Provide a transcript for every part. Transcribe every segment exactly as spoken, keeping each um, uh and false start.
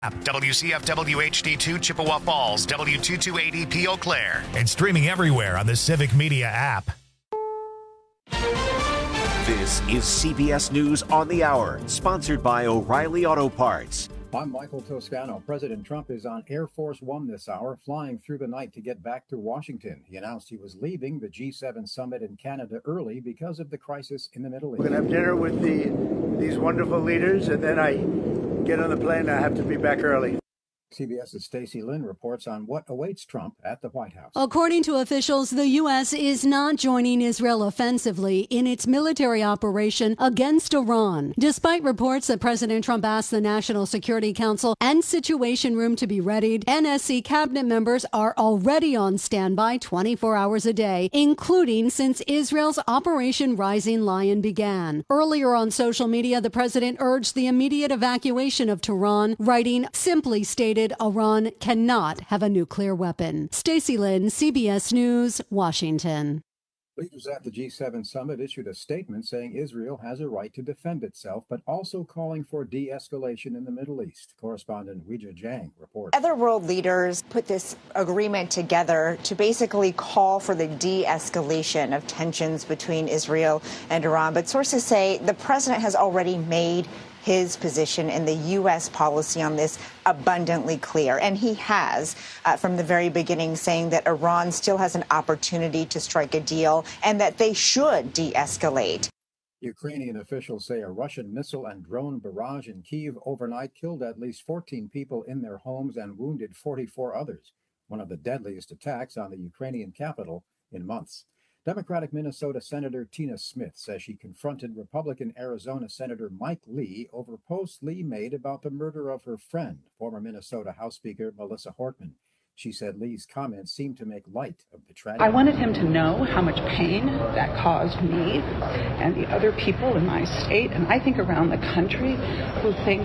W C F W H D two Chippewa Falls, W two two eight E P Eau Claire, and streaming everywhere on the Civic Media app. This is C B S News on the Hour, sponsored by O'Reilly Auto Parts. I'm Michael Toscano. President Trump is on Air Force One this hour, flying through the night to get back to Washington. He announced he was leaving the G seven summit in Canada early because of the crisis in the Middle East. We're going to have dinner with the these wonderful leaders, and then I get on the plane. I have to be back early. CBS's Stacey Lynn reports on what awaits Trump at the White House. According to officials, the U S is not joining Israel offensively in its military operation against Iran, despite reports that President Trump asked the National Security Council and Situation Room to be readied. N S C cabinet members are already on standby twenty-four hours a day, including since Israel's Operation Rising Lion began. Earlier on social media, the president urged the immediate evacuation of Tehran, writing, simply stated, Iran cannot have a nuclear weapon. Stacey Lynn, C B S News, Washington. Leaders at the G seven summit issued a statement saying Israel has a right to defend itself, but also calling for de-escalation in the Middle East. Correspondent Weijia Jiang reports. Other world leaders put this agreement together to basically call for the de-escalation of tensions between Israel and Iran. But sources say the president has already made his position and the U S policy on this abundantly clear. And he has, uh, from the very beginning, saying that Iran still has an opportunity to strike a deal and that they should de-escalate. Ukrainian officials say a Russian missile and drone barrage in Kyiv overnight killed at least fourteen people in their homes and wounded forty-four others, one of the deadliest attacks on the Ukrainian capital in months. Democratic Minnesota Senator Tina Smith says she confronted Republican Arizona Senator Mike Lee over posts Lee made about the murder of her friend, former Minnesota House Speaker Melissa Hortman. She said Lee's comments seemed to make light of the tragedy. I wanted him to know how much pain that caused me and the other people in my state, and I think around the country, who think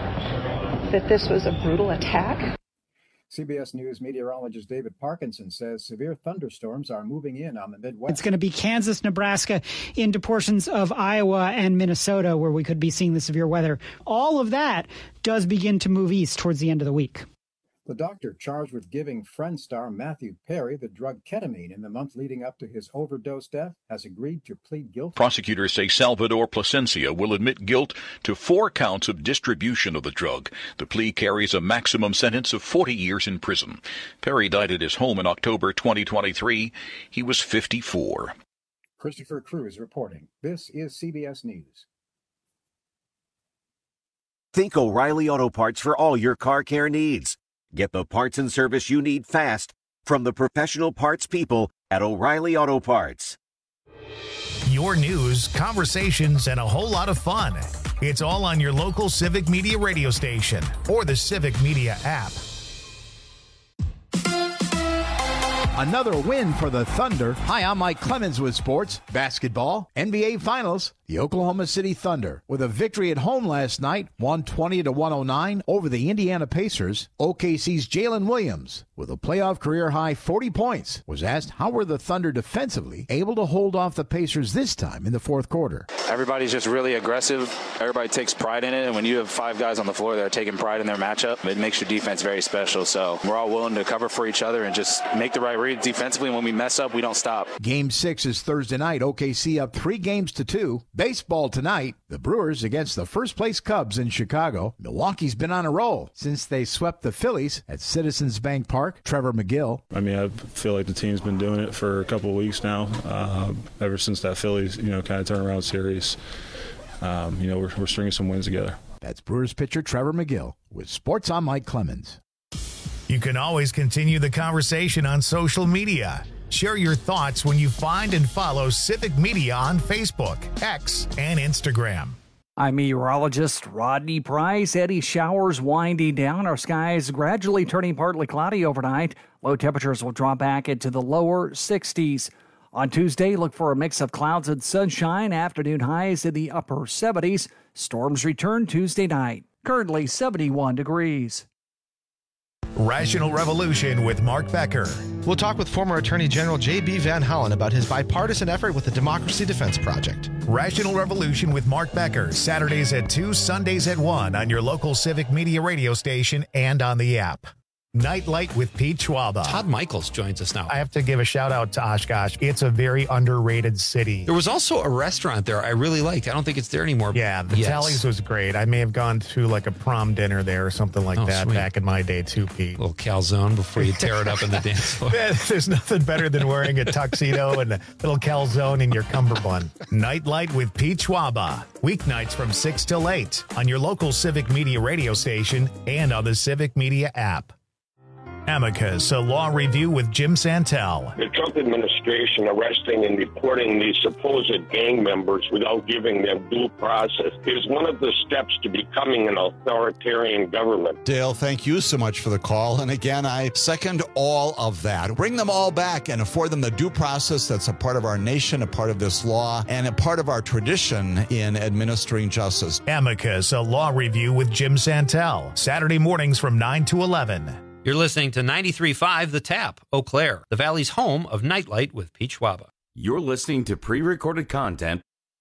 that this was a brutal attack. C B S News meteorologist David Parkinson says severe thunderstorms are moving in on the Midwest. It's going to be Kansas, Nebraska, into portions of Iowa and Minnesota where we could be seeing the severe weather. All of that does begin to move east towards the end of the week. The doctor charged with giving Friends star Matthew Perry the drug ketamine in the month leading up to his overdose death has agreed to plead guilty. Prosecutors say Salvador Plasencia will admit guilt to four counts of distribution of the drug. The plea carries a maximum sentence of forty years in prison. Perry died at his home in October twenty twenty-three. He was fifty-four. Christopher Cruz reporting. This is C B S News. Think O'Reilly Auto Parts for all your car care needs. Get the parts and service you need fast from the professional parts people at O'Reilly Auto Parts. Your news, conversations, and a whole lot of fun. It's all on your local Civic Media radio station or the Civic Media app. Another win for the Thunder. Hi, I'm Mike Clemens with sports. Basketball, N B A Finals. The Oklahoma City Thunder, with a victory at home last night, one twenty to one oh nine over the Indiana Pacers. O K C's Jalen Williams, with a playoff career-high forty points, was asked how were the Thunder defensively able to hold off the Pacers this time in the fourth quarter. Everybody's just really aggressive. Everybody takes pride in it, and when you have five guys on the floor that are taking pride in their matchup, it makes your defense very special. So we're all willing to cover for each other and just make the right read defensively. And when we mess up, we don't stop. Game six is Thursday night. O K C up three games to two. Baseball tonight, the Brewers against the first-place Cubs in Chicago. Milwaukee's been on a roll since they swept the Phillies at Citizens Bank Park. Trevor McGill. I mean, I feel like the team's been doing it for a couple of weeks now, uh, ever since that Phillies, you know, kind of turnaround series. Um, you know, we're, we're stringing some wins together. That's Brewers pitcher Trevor McGill with Sports on Mike Clemens. You can always continue the conversation on social media. Share your thoughts when you find and follow Civic Media on Facebook, X, and Instagram. I'm meteorologist Rodney Price. Heavy showers winding down. Our skies gradually turning partly cloudy overnight. Low temperatures will drop back into the lower sixties. On Tuesday, look for a mix of clouds and sunshine. Afternoon highs in the upper seventies. Storms return Tuesday night. Currently seventy-one degrees. Rational Revolution with Mark Becker. We'll talk with former Attorney General J B Van Hollen about his bipartisan effort with the Democracy Defense Project. Rational Revolution with Mark Becker, Saturdays at two, Sundays at one on your local Civic Media radio station and on the app. Nightlight with Pete Schwaba. Todd Michaels joins us now. I have to give a shout out to Oshkosh. It's a very underrated city. There was also a restaurant there I really liked. I don't think it's there anymore. Yeah, the yes. Tallies was great. I may have gone to like a prom dinner there or something like oh, that sweet. back in my day too, Pete. A little calzone before you tear it up in the dance floor. There's nothing better than wearing a tuxedo and a little calzone in your cummerbund. Nightlight with Pete Schwaba. Weeknights from six till eight on your local Civic Media radio station and on the Civic Media app. Amicus, a law review with Jim Santel. The Trump administration arresting and deporting these supposed gang members without giving them due process is one of the steps to becoming an authoritarian government. Dale, thank you so much for the call. And again, I second all of that. Bring them all back and afford them the due process that's a part of our nation, a part of this law, and a part of our tradition in administering justice. Amicus, a law review with Jim Santel. Saturday mornings from nine to eleven. You're listening to ninety-three point five The Tap, Eau Claire, the Valley's home of Nightlight with Pete Schwaba. You're listening to pre-recorded content.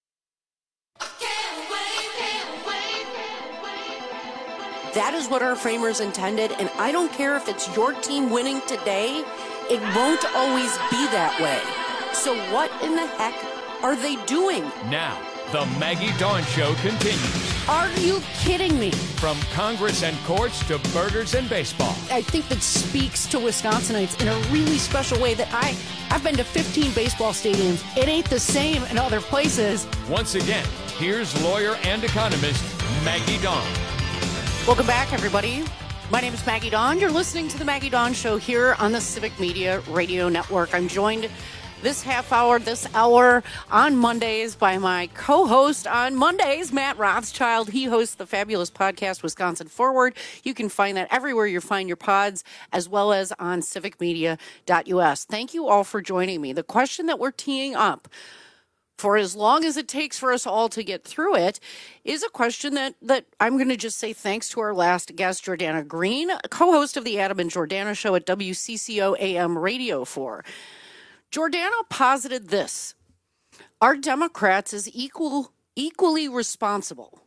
That is what our framers intended, and I don't care if it's your team winning today, it won't always be that way. So what in the heck are they doing? Now, the Maggie Dawn Show continues. Are you kidding me? From Congress and courts to burgers and baseball. I think that speaks to Wisconsinites in a really special way that I, I've been to fifteen baseball stadiums. It ain't the same in other places. Once again, here's lawyer and economist Maggie Dawn. Welcome back, everybody. My name is Maggie Dawn. You're listening to the Maggie Dawn Show here on the Civic Media Radio Network. I'm joined this half hour, this hour on Mondays by my co-host on Mondays, Matt Rothschild. He hosts the fabulous podcast, Wisconsin Forward. You can find that everywhere you find your pods, as well as on civic media dot u s. Thank you all for joining me. The question that we're teeing up for as long as it takes for us all to get through it is a question that, that I'm going to just say thanks to our last guest, Jordana Green, co-host of the Adam and Jordana Show at W C C O A M Radio four. Jordana posited this: are Democrats as equal, equally responsible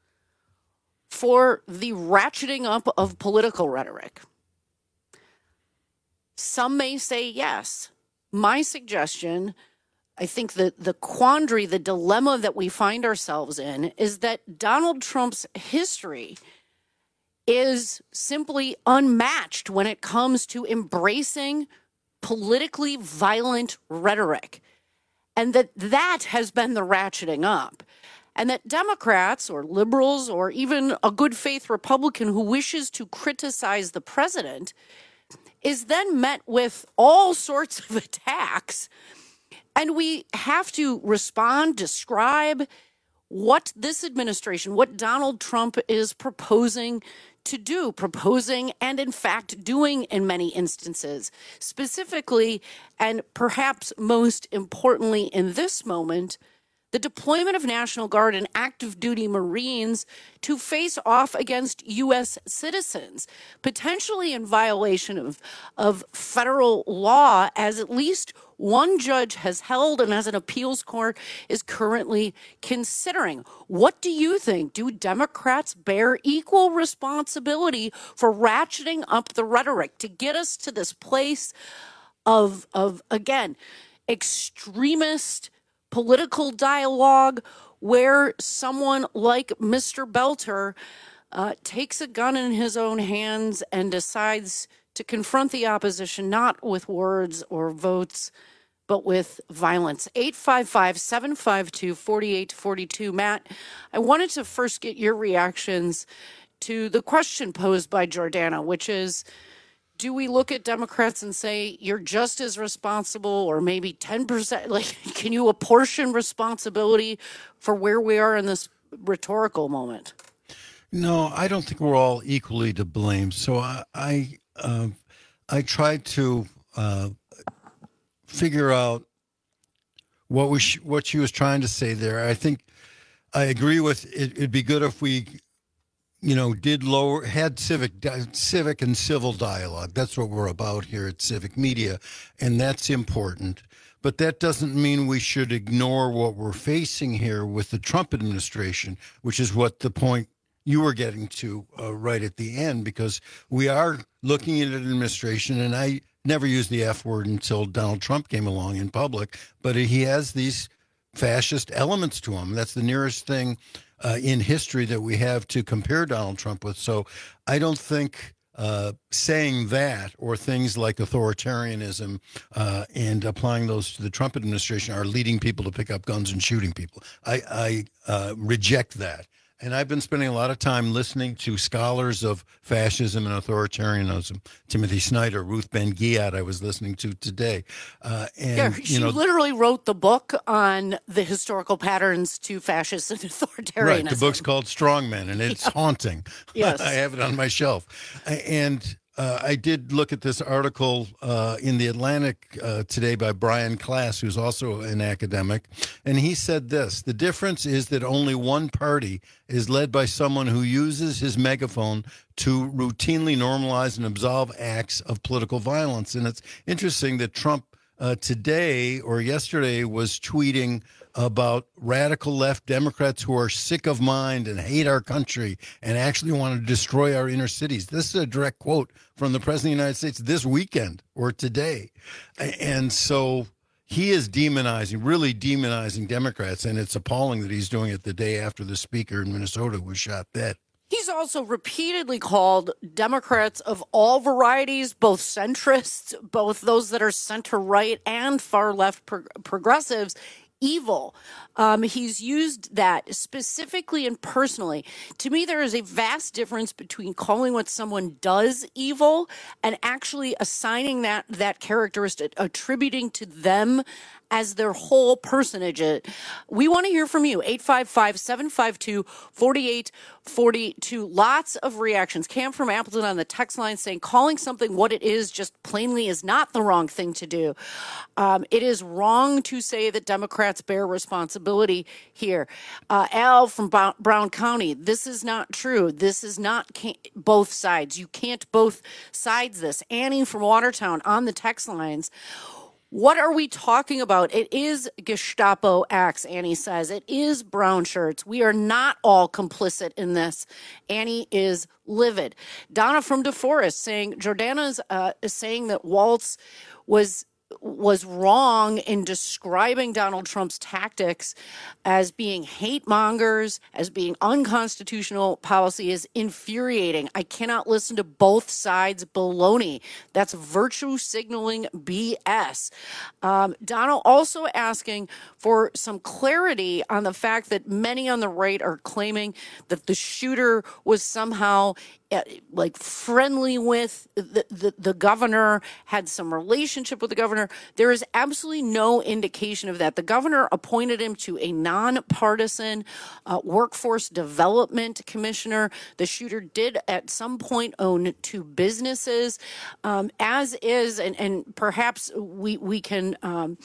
for the ratcheting up of political rhetoric? Some may say yes. My suggestion, I think that the quandary, the dilemma that we find ourselves in is that Donald Trump's history is simply unmatched when it comes to embracing politically violent rhetoric, and that that has been the ratcheting up, and that Democrats or liberals or even a good faith Republican who wishes to criticize the president is then met with all sorts of attacks. And we have to respond, describe what this administration, what Donald Trump is proposing to do, proposing and in fact doing in many instances. Specifically, and perhaps most importantly in this moment, the deployment of National Guard and active duty Marines to face off against U S citizens, potentially in violation of, of federal law, as at least one judge has held and as an appeals court is currently considering. What do you think? Do Democrats bear equal responsibility for ratcheting up the rhetoric to get us to this place of, of again, extremist political dialogue where someone like Mister Belter uh, takes a gun in his own hands and decides to confront the opposition not with words or votes, but with violence? eight five five, seven five two, four eight four two. Matt, I wanted to first get your reactions to the question posed by Jordana, which is, do we look at Democrats and say you're just as responsible, or maybe ten percent? Like, can you apportion responsibility for where we are in this rhetorical moment? No, I don't think we're all equally to blame. So I, I, uh, I tried to uh, figure out what was she, what she was trying to say there. I think I agree with it. It'd be good if we you know, did lower, had civic, civic and civil dialogue. That's what we're about here at Civic Media, and that's important. But that doesn't mean we should ignore what we're facing here with the Trump administration, which is what the point you were getting to uh, right at the end, because we are looking at an administration, and I never used the F word until Donald Trump came along in public, but he has these fascist elements to him. That's the nearest thing uh, in history that we have to compare Donald Trump with. So I don't think uh, saying that or things like authoritarianism uh, and applying those to the Trump administration are leading people to pick up guns and shooting people. I, I uh, reject that. And I've been spending a lot of time listening to scholars of fascism and authoritarianism. Timothy Snyder, Ruth Ben-Ghiat, I was listening to today. Uh, and, yeah, she you know, literally wrote the book on the historical patterns to fascism and authoritarianism. Right, the book's called Strongmen, and it's yeah. haunting. Yes. I have it on my shelf. And uh, I did look at this article uh, in The Atlantic uh, today by Brian Klass, who's also an academic, and he said this: the difference is that only one party is led by someone who uses his megaphone to routinely normalize and absolve acts of political violence. And it's interesting that Trump uh, today or yesterday was tweeting about radical left Democrats who are sick of mind and hate our country and actually want to destroy our inner cities. This is a direct quote from the President of the United States this weekend or today. And so he is demonizing, really demonizing Democrats, and it's appalling that he's doing it the day after the speaker in Minnesota was shot dead. He's also repeatedly called Democrats of all varieties, both centrists, both those that are center-right and far-left pro- progressives, evil. Um, he's used that specifically and personally. To me, there is a vast difference between calling what someone does evil and actually assigning that that characteristic, attributing to them as their whole personage. We want to hear from you. eight five five, seven five two, four eight four two. Lots of reactions. Cam from Appleton on the text line saying calling something what it is just plainly is not the wrong thing to do. Um, it is wrong to say that Democrats bear responsibility here. Uh, Al from Bo- Brown County, this is not true. This is not ca- both sides. You can't both sides this. Annie from Watertown on the text lines. What are we talking about? It is Gestapo acts, Annie says. It is brown shirts. We are not all complicit in this. Annie is livid. Donna from DeForest saying, Jordana's uh, is saying that Waltz was was wrong in describing Donald Trump's tactics as being hate mongers, as being unconstitutional policy is infuriating. I cannot listen to both sides baloney. That's virtue signaling B S. Um, Donald also asking for some clarity on the fact that many on the right are claiming that the shooter was somehow Uh, like friendly with the, the, the governor, had some relationship with the governor. There is absolutely no indication of that. The governor appointed him to a nonpartisan uh, workforce development commissioner. The shooter did at some point own two businesses, um, as is, and, and perhaps we, we can um,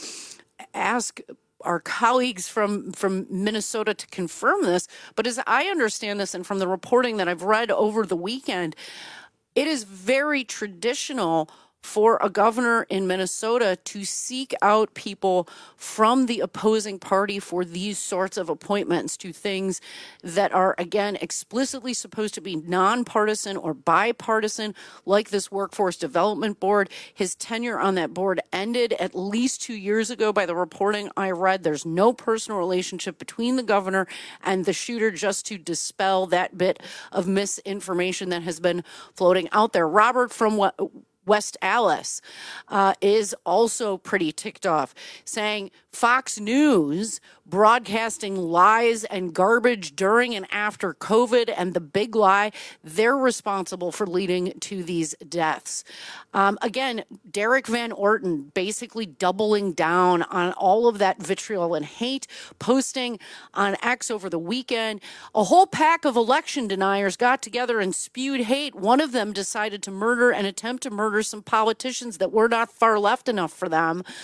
ask our colleagues from, from Minnesota to confirm this. But as I understand this, and from the reporting that I've read over the weekend, it is very traditional for a governor in Minnesota to seek out people from the opposing party for these sorts of appointments to things that are, again, explicitly supposed to be nonpartisan or bipartisan, like this Workforce Development Board. His tenure on that board ended at least two years ago by the reporting I read. There's no personal relationship between the governor and the shooter, just to dispel that bit of misinformation that has been floating out there. Robert from what West Allis uh, is also pretty ticked off, saying Fox News broadcasting lies and garbage during and after COVID, and the big lie, they're responsible for leading to these deaths. Um, again, Derek Van Orton basically doubling down on all of that vitriol and hate, posting on X over the weekend. A whole pack of election deniers got together and spewed hate. One of them decided to murder and attempt to murder some politicians that were not far left enough for them.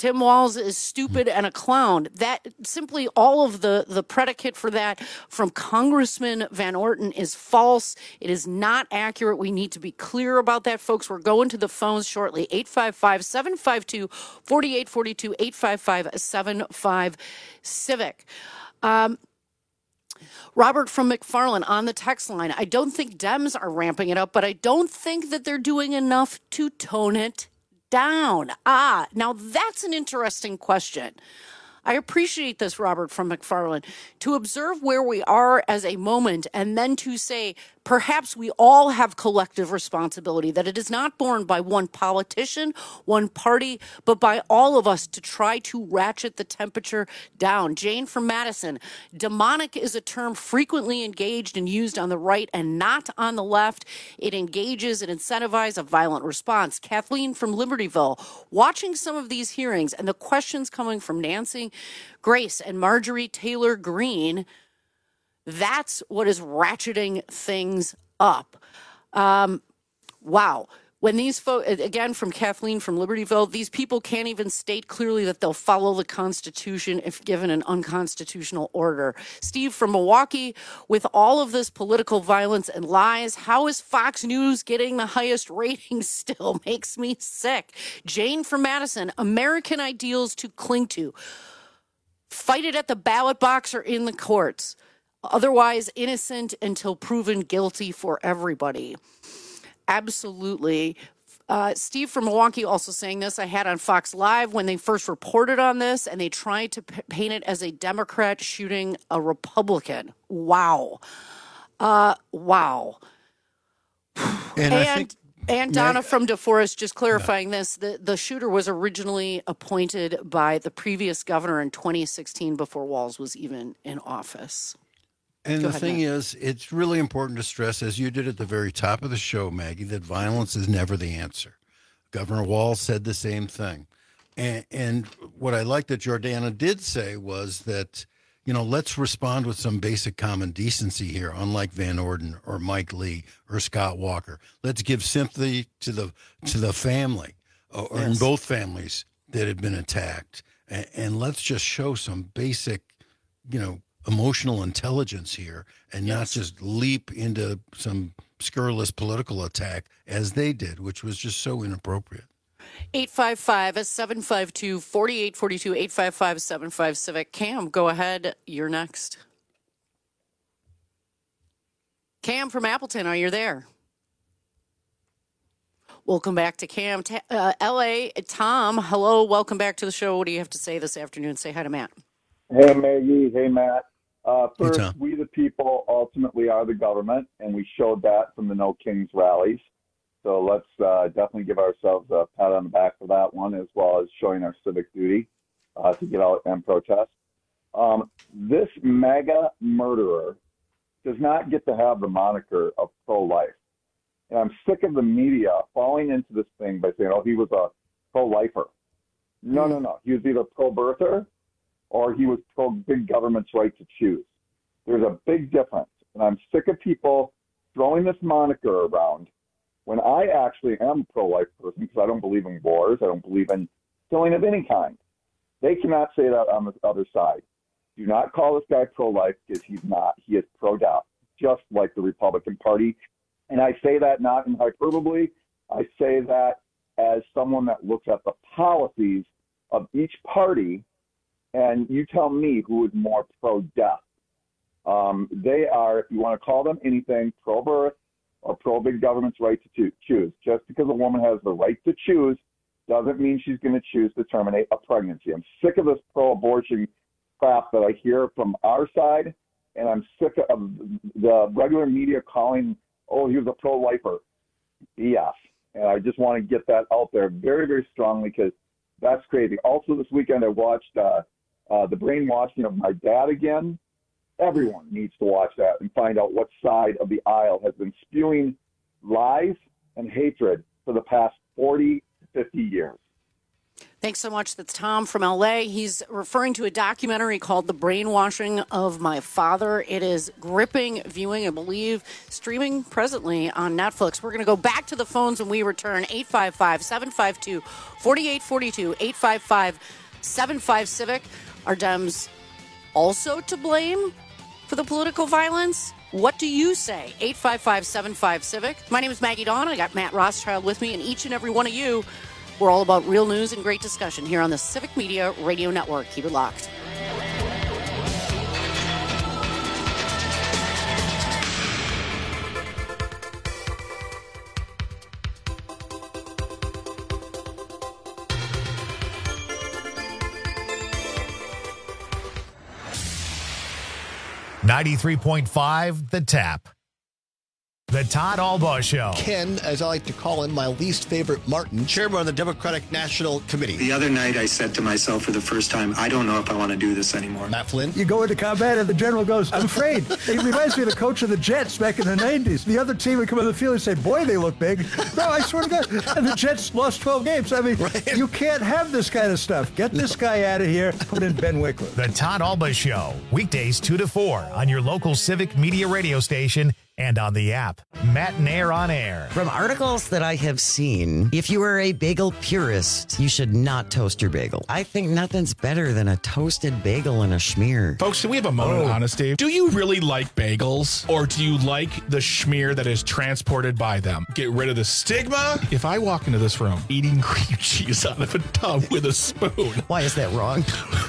Tim Walz is stupid and a clown. That simply all of the, the predicate for that from Congressman Van Orten is false. It is not accurate. We need to be clear about that, folks. We're going to the phones shortly. eight five five, seven five two, four eight four two, eight five five, seven five Civic. Um, Robert from McFarland on the text line. I don't think Dems are ramping it up, but I don't think that they're doing enough to tone it down. Ah, now that's an interesting question. I appreciate this, Robert from McFarland, to observe where we are as a moment and then to say, perhaps we all have collective responsibility, that it is not borne by one politician, one party, but by all of us to try to ratchet the temperature down. Jane from Madison, demonic is a term frequently engaged and used on the right and not on the left. It engages and incentivizes a violent response. Kathleen from Libertyville, watching some of these hearings and the questions coming from Nancy Grace and Marjorie Taylor Greene, that's what is ratcheting things up. Um, wow. When these folks, again, from Kathleen from Libertyville, these people can't even state clearly that they'll follow the Constitution if given an unconstitutional order. Steve from Milwaukee, with all of this political violence and lies, how is Fox News getting the highest ratings still? Makes me sick. Jane from Madison, American ideals to cling to. Fight it at the ballot box or in the courts. Otherwise innocent until proven guilty for everybody. Absolutely. Uh, Steve from Milwaukee also saying this. I had on Fox Live when they first reported on this, and they tried to p- paint it as a Democrat shooting a Republican. Wow. Uh, wow. And, and I think And Donna from DeForest, just clarifying this, the, the shooter was originally appointed by the previous governor in twenty sixteen before Walz was even in office. And Go the ahead, thing Matt. is, it's really important to stress, as you did at the very top of the show, Maggie, that violence is never the answer. Governor Walz said the same thing. And, and what I like that Jordana did say was that, you know, let's respond with some basic common decency here, unlike Van Orden or Mike Lee or Scott Walker. Let's give sympathy to the to the family, or yes. in both families that have been attacked. And, and let's just show some basic, you know, emotional intelligence here and yes. not just leap into some scurrilous political attack as they did, which was just so inappropriate. eight five five, seven five two, four eight four two, eight five five, seven five Civic. Cam, go ahead. You're next. Cam from Appleton, are you there? Welcome back to Cam. Ta- uh, L A, Tom, hello. Welcome back to the show. What do you have to say this afternoon? Say hi to Matt. Hey, Maggie. Hey, Matt. Uh, first, hey, we the people ultimately are the government, and we showed that from the No Kings rallies. So let's uh, definitely give ourselves a pat on the back for that one, as well as showing our civic duty uh, to get out and protest. Um, this MAGA murderer does not get to have the moniker of pro-life. And I'm sick of the media falling into this thing by saying, oh, he was a pro-lifer. No, no, no. He was either pro-birther or he was pro-big government's right to choose. There's a big difference. And I'm sick of people throwing this moniker around when I actually am a pro-life person because I don't believe in wars. I don't believe in killing of any kind. They cannot say that on the other side. Do not call this guy pro-life because he's not. He is pro-death, just like the Republican Party. And I say that not in hyperbole. I say that as someone that looks at the policies of each party, and you tell me who is more pro-death. Um, they are, if you want to call them anything, pro-birth or pro-big government's right to choose. Just because a woman has the right to choose doesn't mean she's going to choose to terminate a pregnancy. I'm sick of this pro-abortion crap that I hear from our side, and I'm sick of the regular media calling, oh, he was a pro-lifer. B S. And I just want to get that out there very, very strongly because that's crazy. Also, this weekend I watched uh, uh, The Brainwashing of My Dad again. Everyone needs to watch that and find out what side of the aisle has been spewing lies and hatred for the past forty to fifty years. Thanks so much. That's Tom from L A. He's referring to a documentary called The Brainwashing of My Father. It is gripping viewing, I believe, streaming presently on Netflix. We're going to go back to the phones when we return. eight five five, seven five two, four eight four two, eight five five, seven five Civic. Are Dems also to blame for the political violence? What do you say? eight five five, seven five Civic. My name is Maggie Dawn. I got Matt Rothschild with me, and each and every one of you. We're all about real news and great discussion here on the Civic Media Radio Network. Keep it locked. ninety-three point five The Tap. The Todd Albaugh Show. Ken, as I like to call him, my least favorite Martin, chairman of the Democratic National Committee. The other night I said to myself for the first time, I don't know if I want to do this anymore. Matt Flynn. You go into combat and the general goes, I'm afraid. It reminds me of the coach of the Jets back in the nineties. The other team would come on the field and say, boy, they look big. No, I swear to God. And the Jets lost twelve games. I mean, right. You can't have this kind of stuff. Get this guy out of here. Put in Ben Wickler. The Todd Albaugh Show. Weekdays two to four on your local Civic Media radio station and on the app. Matt and Air on Air. From articles that I have seen, if you are a bagel purist, you should not toast your bagel. I think nothing's better than a toasted bagel and a schmear. Folks, can we have a moment Oh. of honesty? Do you really like bagels, or do you like the schmear that is transported by them? Get rid of the stigma. If I walk into this room eating cream cheese out of a tub with a spoon. Why is that wrong?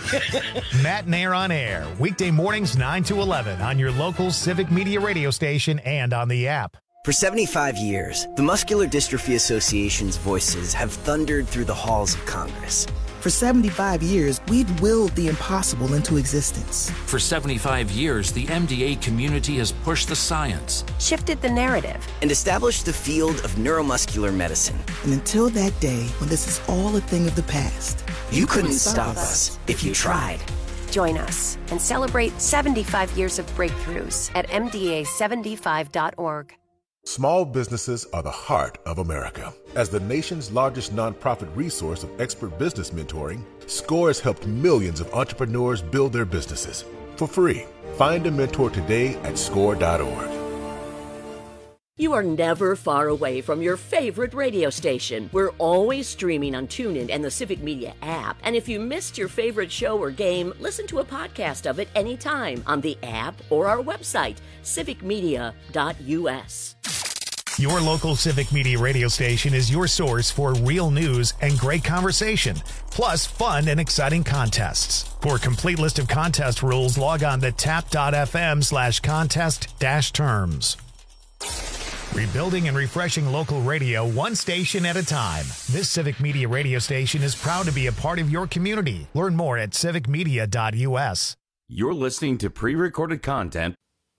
Matt and Air on Air. Weekday mornings nine to eleven on your local Civic Media radio station and on the app. For seventy-five years, the Muscular Dystrophy Association's voices have thundered through the halls of Congress. For seventy-five years, we've willed the impossible into existence. For seventy-five years, the M D A community has pushed the science, Shifted the narrative, and established the field of neuromuscular medicine. And until that day, when this is all a thing of the past, You couldn't stop us if you tried. Join us and celebrate seventy-five years of breakthroughs at M D A seventy-five dot org. Small businesses are the heart of America. As the nation's largest nonprofit resource of expert business mentoring, SCORE has helped millions of entrepreneurs build their businesses for free. Find a mentor today at score dot org. You are never far away from your favorite radio station. We're always streaming on TuneIn and the Civic Media app. And if you missed your favorite show or game, listen to a podcast of it anytime on the app or our website, civic media dot u s. Your local Civic Media radio station is your source for real news and great conversation, plus fun and exciting contests. For a complete list of contest rules, log on to tap dot f m slash contest dash terms. Rebuilding and refreshing local radio one station at a time. This Civic Media radio station is proud to be a part of your community. Learn more at civic media dot u s. You're listening to pre-recorded content.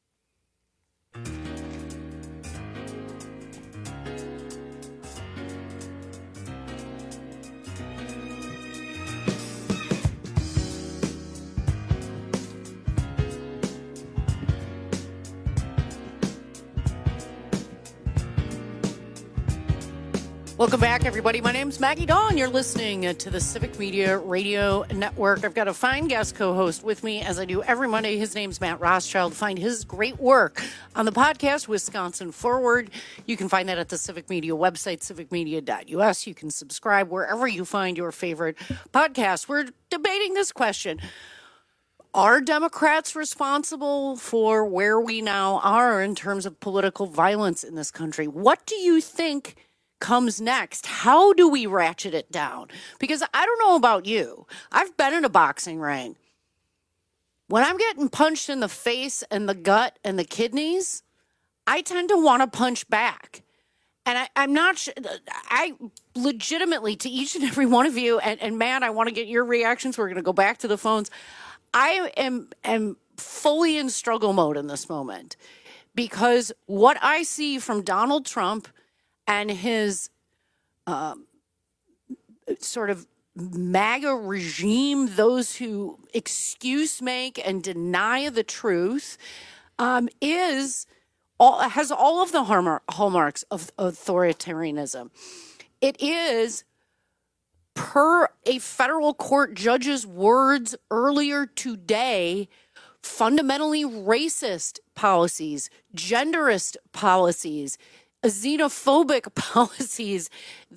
Welcome back, everybody. My name's Maggie Dawn. You're listening to the Civic Media Radio Network. I've got a fine guest co-host with me, as I do every Monday. His name's Matt Rothschild. Find his great work on the podcast, Wisconsin Forward. You can find that at the Civic Media website, civic media dot u s. You can subscribe wherever you find your favorite podcast. We're debating this question. Are Democrats responsible for where we now are in terms of political violence in this country? What do you think comes next? How do we ratchet it down? Because I don't know about you. I've been in a boxing ring. When I'm getting punched in the face and the gut and the kidneys, I tend to want to punch back. And I, I'm not sure. I legitimately, to each and every one of you, and, and Matt, I want to get your reactions. We're going to go back to the phones. I am, am fully in struggle mode in this moment because what I see from Donald Trump and his um, sort of MAGA regime, those who excuse make and deny the truth, um, is all has all of the hallmark, hallmarks of authoritarianism. It is per a federal court judge's words earlier today, fundamentally racist policies, genderist policies, xenophobic policies,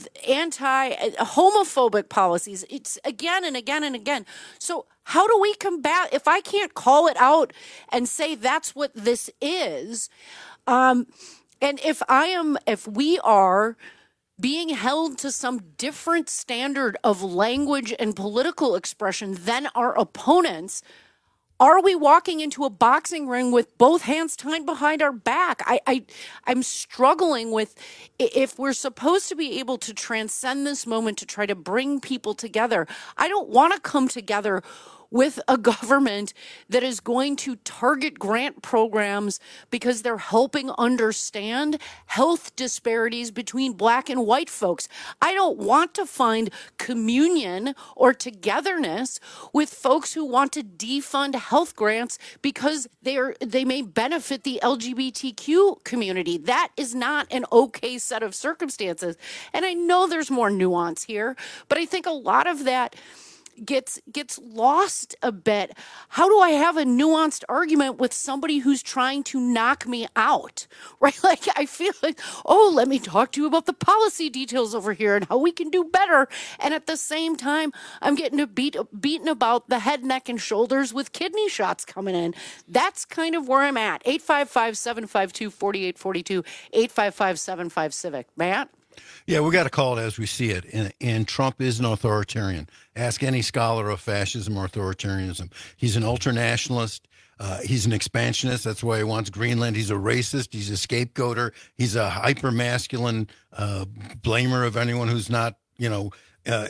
anti-homophobic policies. It's again and again and again. So how do we combat, if I can't call it out and say that's what this is, um, and if I am, if we are being held to some different standard of language and political expression than our opponents, are we walking into a boxing ring with both hands tied behind our back? I, I, I'm struggling with, if we're supposed to be able to transcend this moment to try to bring people together, I don't want to come together with a government that is going to target grant programs because they're helping understand health disparities between black and white folks. I don't want to find communion or togetherness with folks who want to defund health grants because they're they may benefit the L G B T Q community. That is not an okay set of circumstances. And I know there's more nuance here, but I think a lot of that gets gets lost a bit. How do I have a nuanced argument with somebody who's trying to knock me out? Right? Like, I feel like, oh, let me talk to you about the policy details over here and how we can do better. And at the same time, I'm getting a beat, beaten about the head, neck, and shoulders with kidney shots coming in. That's kind of where I'm at. eight five five, seven five two, four eight four two, eight five five, seven five Civic. Matt? Yeah, we got to call it as we see it. And, and Trump is an authoritarian. Ask any scholar of fascism or authoritarianism. He's an ultranationalist. Uh, he's an expansionist. That's why he wants Greenland. He's a racist. He's a scapegoater. He's a hyper-masculine uh, blamer of anyone who's not, you know, uh,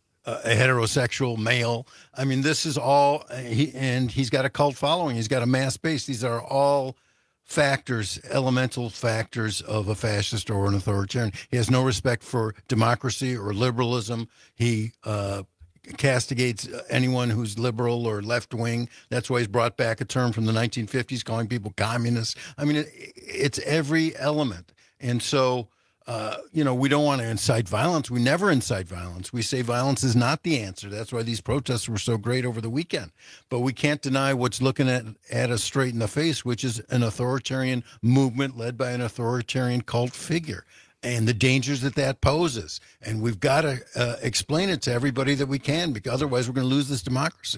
a heterosexual male. I mean, this is all, he, and he's got a cult following. He's got a mass base. These are all factors, elemental factors of a fascist or an authoritarian. He has no respect for democracy or liberalism. He uh, castigates anyone who's liberal or left-wing. That's why he's brought back a term from the nineteen fifties, calling people communists. I mean, it, it's every element. And so, uh, you know, we don't want to incite violence. We never incite violence. We say violence is not the answer. That's why these protests were so great over the weekend. But we can't deny what's looking at, at us straight in the face, which is an authoritarian movement led by an authoritarian cult figure and the dangers that that poses. And we've got to uh, explain it to everybody that we can, because otherwise we're going to lose this democracy.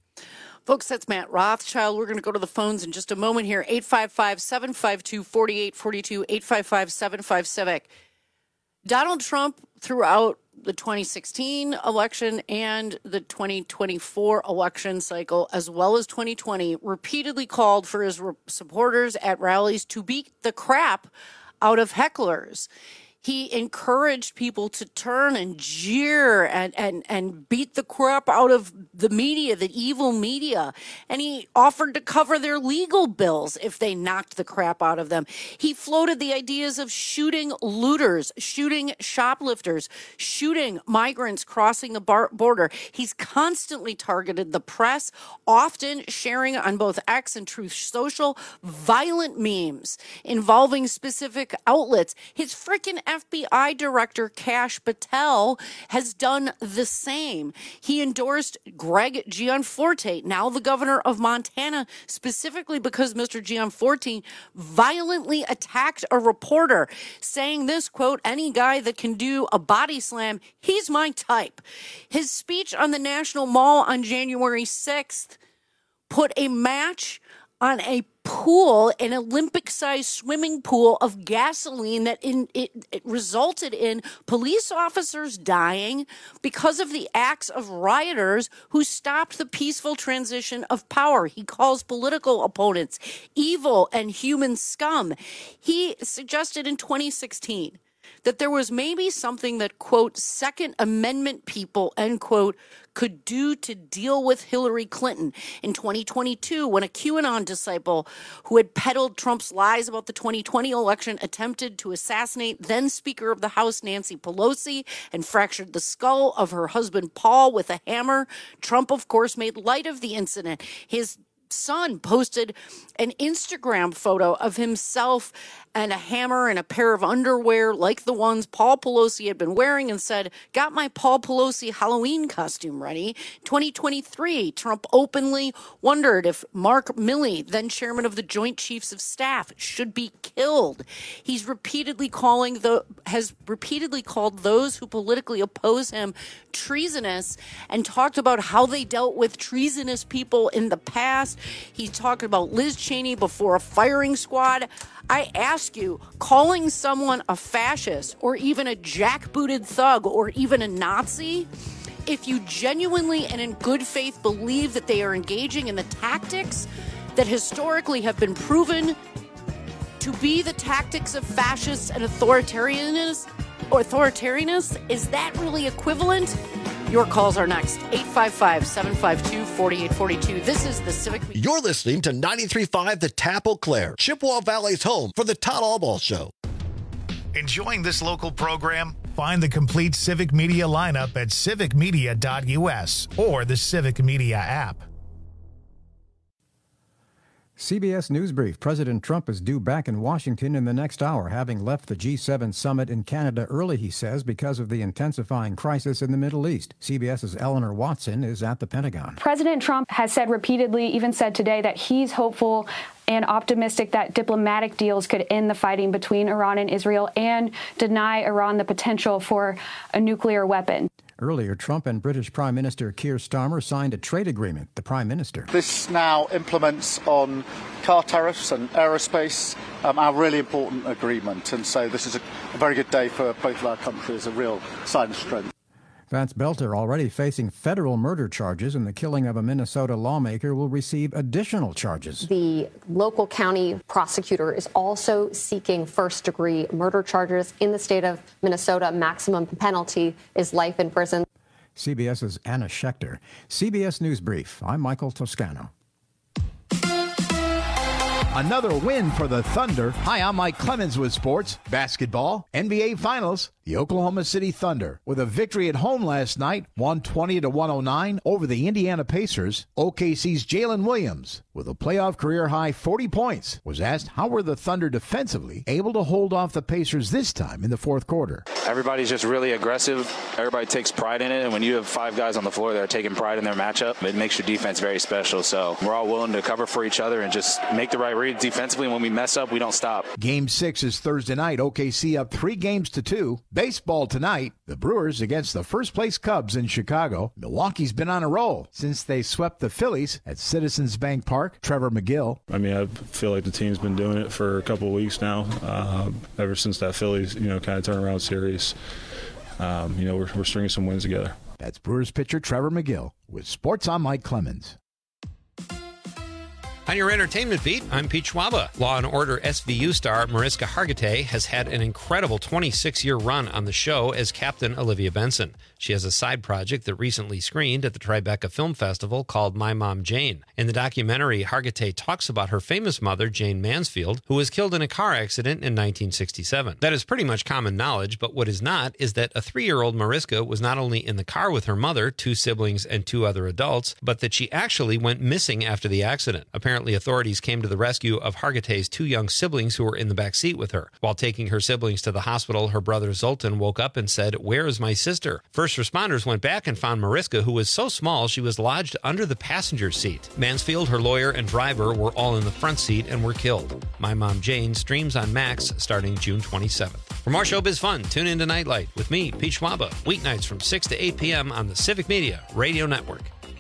Folks, that's Matt Rothschild. We're going to go to the phones in just a moment here. eight five five, seven five two, four eight four two, eight five five, seven five Civic. Donald Trump, throughout the twenty sixteen election and the twenty twenty-four election cycle, as well as twenty twenty, repeatedly called for his supporters at rallies to beat the crap out of hecklers. He encouraged people to turn and jeer and, and, and beat the crap out of the media, the evil media. And he offered to cover their legal bills if they knocked the crap out of them. He floated the ideas of shooting looters, shooting shoplifters, shooting migrants crossing the bar- border. He's constantly targeted the press, often sharing on both X and Truth Social violent memes involving specific outlets. His freaking F B I director, Kash Patel, has done the same. He endorsed Greg Gianforte, now the governor of Montana, specifically because Mister Gianforte violently attacked a reporter, saying this, quote, "Any guy that can do a body slam, he's my type." His speech on the National Mall on January sixth put a match on a pool, an Olympic-sized swimming pool of gasoline that in, it, it resulted in police officers dying because of the acts of rioters who stopped the peaceful transition of power. He calls political opponents evil and human scum. He suggested in twenty sixteen that there was maybe something that, quote, Second Amendment people, end quote, could do to deal with Hillary Clinton. In twenty twenty-two, when a QAnon disciple who had peddled Trump's lies about the twenty twenty election attempted to assassinate then Speaker of the House Nancy Pelosi and fractured the skull of her husband Paul with a hammer, Trump, of course, made light of the incident. His son posted an Instagram photo of himself and a hammer and a pair of underwear like the ones Paul Pelosi had been wearing and said, got my Paul Pelosi Halloween costume ready. twenty twenty-three, Trump openly wondered if Mark Milley, then chairman of the Joint Chiefs of Staff, should be killed. He's repeatedly calling the has repeatedly called those who politically oppose him treasonous and talked about how they dealt with treasonous people in the past. He talked about Liz Cheney before a firing squad. I ask you, calling someone a fascist or even a jackbooted thug or even a Nazi, if you genuinely and in good faith believe that they are engaging in the tactics that historically have been proven to be the tactics of fascists and authoritarianism, or authoritarianism, is that really equivalent? Your calls are next. eight five five, seven five two, four eight four two. This is the Civic. You're listening to ninety-three point five The Tap Eau Claire, Chippewa Valley's home for the Todd Albaugh Show. Enjoying this local program? Find the complete Civic Media lineup at civic media dot u s or the Civic Media app. C B S News Brief. President Trump is due back in Washington in the next hour, having left the G seven summit in Canada early, he says, because of the intensifying crisis in the Middle East. CBS's Eleanor Watson is at the Pentagon. President Trump has said repeatedly, even said today, that he's hopeful and optimistic that diplomatic deals could end the fighting between Iran and Israel and deny Iran the potential for a nuclear weapon. Earlier, Trump and British Prime Minister Keir Starmer signed a trade agreement. The Prime Minister. This now implements on car tariffs and aerospace um, our really important agreement. And so this is a, a very good day for both of our countries, a real sign of strength. Vance Belter, already facing federal murder charges in the killing of a Minnesota lawmaker, will receive additional charges. The local county prosecutor is also seeking first-degree murder charges in the state of Minnesota. Maximum penalty is life in prison. CBS's Anna Schechter. C B S News Brief. I'm Michael Toscano. Another win for the Thunder. Hi, I'm Mike Clemens with sports. Basketball, N B A Finals. The Oklahoma City Thunder, with a victory at home last night, one twenty to one oh nine over the Indiana Pacers. O K C's Jalen Williams, with a playoff career-high forty points, was asked how were the Thunder defensively able to hold off the Pacers this time in the fourth quarter. Everybody's just really aggressive. Everybody takes pride in it, and when you have five guys on the floor that are taking pride in their matchup, it makes your defense very special. So we're all willing to cover for each other and just make the right reads defensively. When we mess up, we don't stop. Game six is Thursday night. O K C up three games to two. Baseball tonight, the Brewers against the first-place Cubs in Chicago. Milwaukee's been on a roll since they swept the Phillies at Citizens Bank Park. Trevor McGill. I mean, I feel like the team's been doing it for a couple of weeks now, uh, ever since that Phillies, you know, kind of turnaround series. Um, you know, we're, we're stringing some wins together. That's Brewers pitcher Trevor McGill with Sports. I'm Mike Clemens. On your entertainment beat, I'm Pete Schwaba. Law and Order S V U star Mariska Hargitay has had an incredible twenty-six-year run on the show as Captain Olivia Benson. She has a side project that recently screened at the Tribeca Film Festival called My Mom Jane. In the documentary, Hargitay talks about her famous mother, Jane Mansfield, who was killed in a car accident in nineteen sixty-seven. That is pretty much common knowledge, but what is not is that a three-year-old Mariska was not only in the car with her mother, two siblings, and two other adults, but that she actually went missing after the accident. Apparently, Apparently, authorities came to the rescue of Hargitay's two young siblings who were in the back seat with her. While taking her siblings to the hospital, her brother Zoltan woke up and said, "Where is my sister?" First responders went back and found Mariska, who was so small she was lodged under the passenger seat. Mansfield, her lawyer, and driver were all in the front seat and were killed. My Mom Jane streams on Max starting June twenty-seventh. For more showbiz fun, tune in to Nightlight with me, Pete Schwaba, weeknights from six to eight p.m. on the Civic Media Radio Network.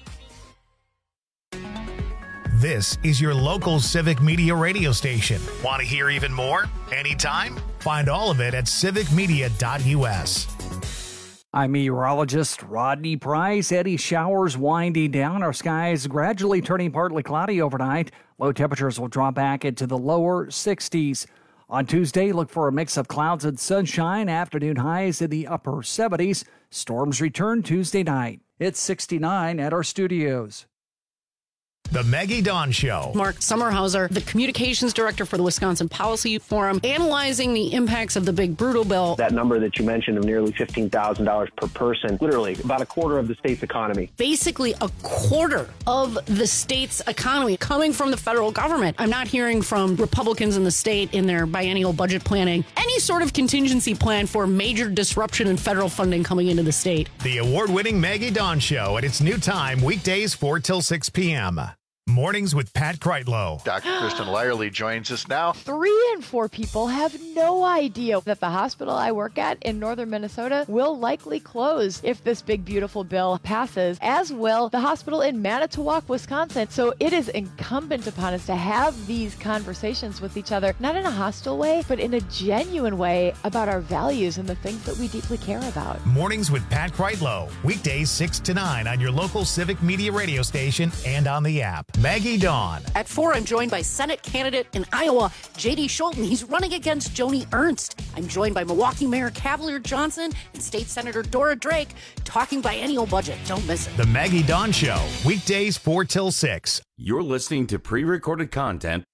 This is your local Civic Media radio station. Want to hear even more? Anytime? Find all of it at civic media dot u s. I'm meteorologist Rodney Price. Eddy showers winding down. Our skies gradually turning partly cloudy overnight. Low temperatures will drop back into the lower sixties. On Tuesday, look for a mix of clouds and sunshine. Afternoon highs in the upper seventies. Storms return Tuesday night. It's sixty-nine at our studios. The Maggie Dawn Show. Mark Sommerhauser, the communications director for the Wisconsin Policy Forum, analyzing the impacts of the big brutal bill. That number that you mentioned of nearly fifteen thousand dollars per person, literally about a quarter of the state's economy. Basically a quarter of the state's economy coming from the federal government. I'm not hearing from Republicans in the state in their biennial budget planning any sort of contingency plan for major disruption in federal funding coming into the state. The award-winning Maggie Dawn Show at its new time, weekdays four till six p.m. Mornings with Pat Kreitlow. Doctor Kristen Lyerly joins us now. Three in four people have no idea that the hospital I work at in northern Minnesota will likely close if this big, beautiful bill passes, as will the hospital in Manitowoc, Wisconsin. So it is incumbent upon us to have these conversations with each other, not in a hostile way, but in a genuine way about our values and the things that we deeply care about. Mornings with Pat Kreitlow. Weekdays six to nine on your local Civic Media radio station and on the app. Maggie Dawn. At four, I'm joined by Senate candidate in Iowa, J D Scholten. He's running against Joni Ernst. I'm joined by Milwaukee Mayor Cavalier Johnson and State Senator Dora Drake, talking biennial budget. Don't miss it. The Maggie Dawn Show. Weekdays four till six. You're listening to pre-recorded content.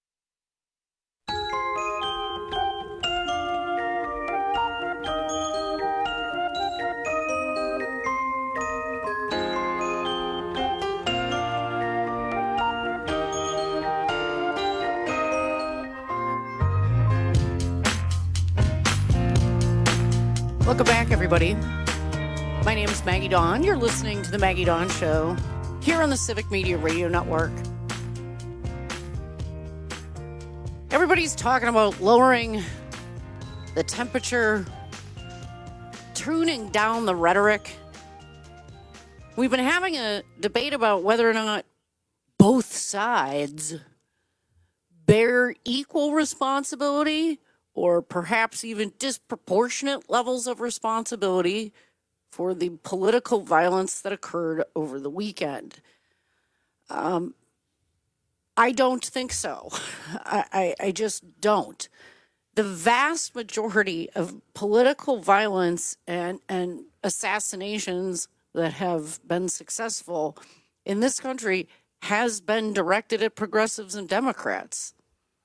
Welcome back, everybody. My name is Maggie Dawn. You're listening to The Maggie Dawn Show here on the Civic Media Radio Network. Everybody's talking about lowering the temperature, tuning down the rhetoric. We've been having a debate about whether or not both sides bear equal responsibility or perhaps even disproportionate levels of responsibility for the political violence that occurred over the weekend. Um, I don't think so. I, I, I just don't. The vast majority of political violence and, and assassinations that have been successful in this country has been directed at progressives and Democrats.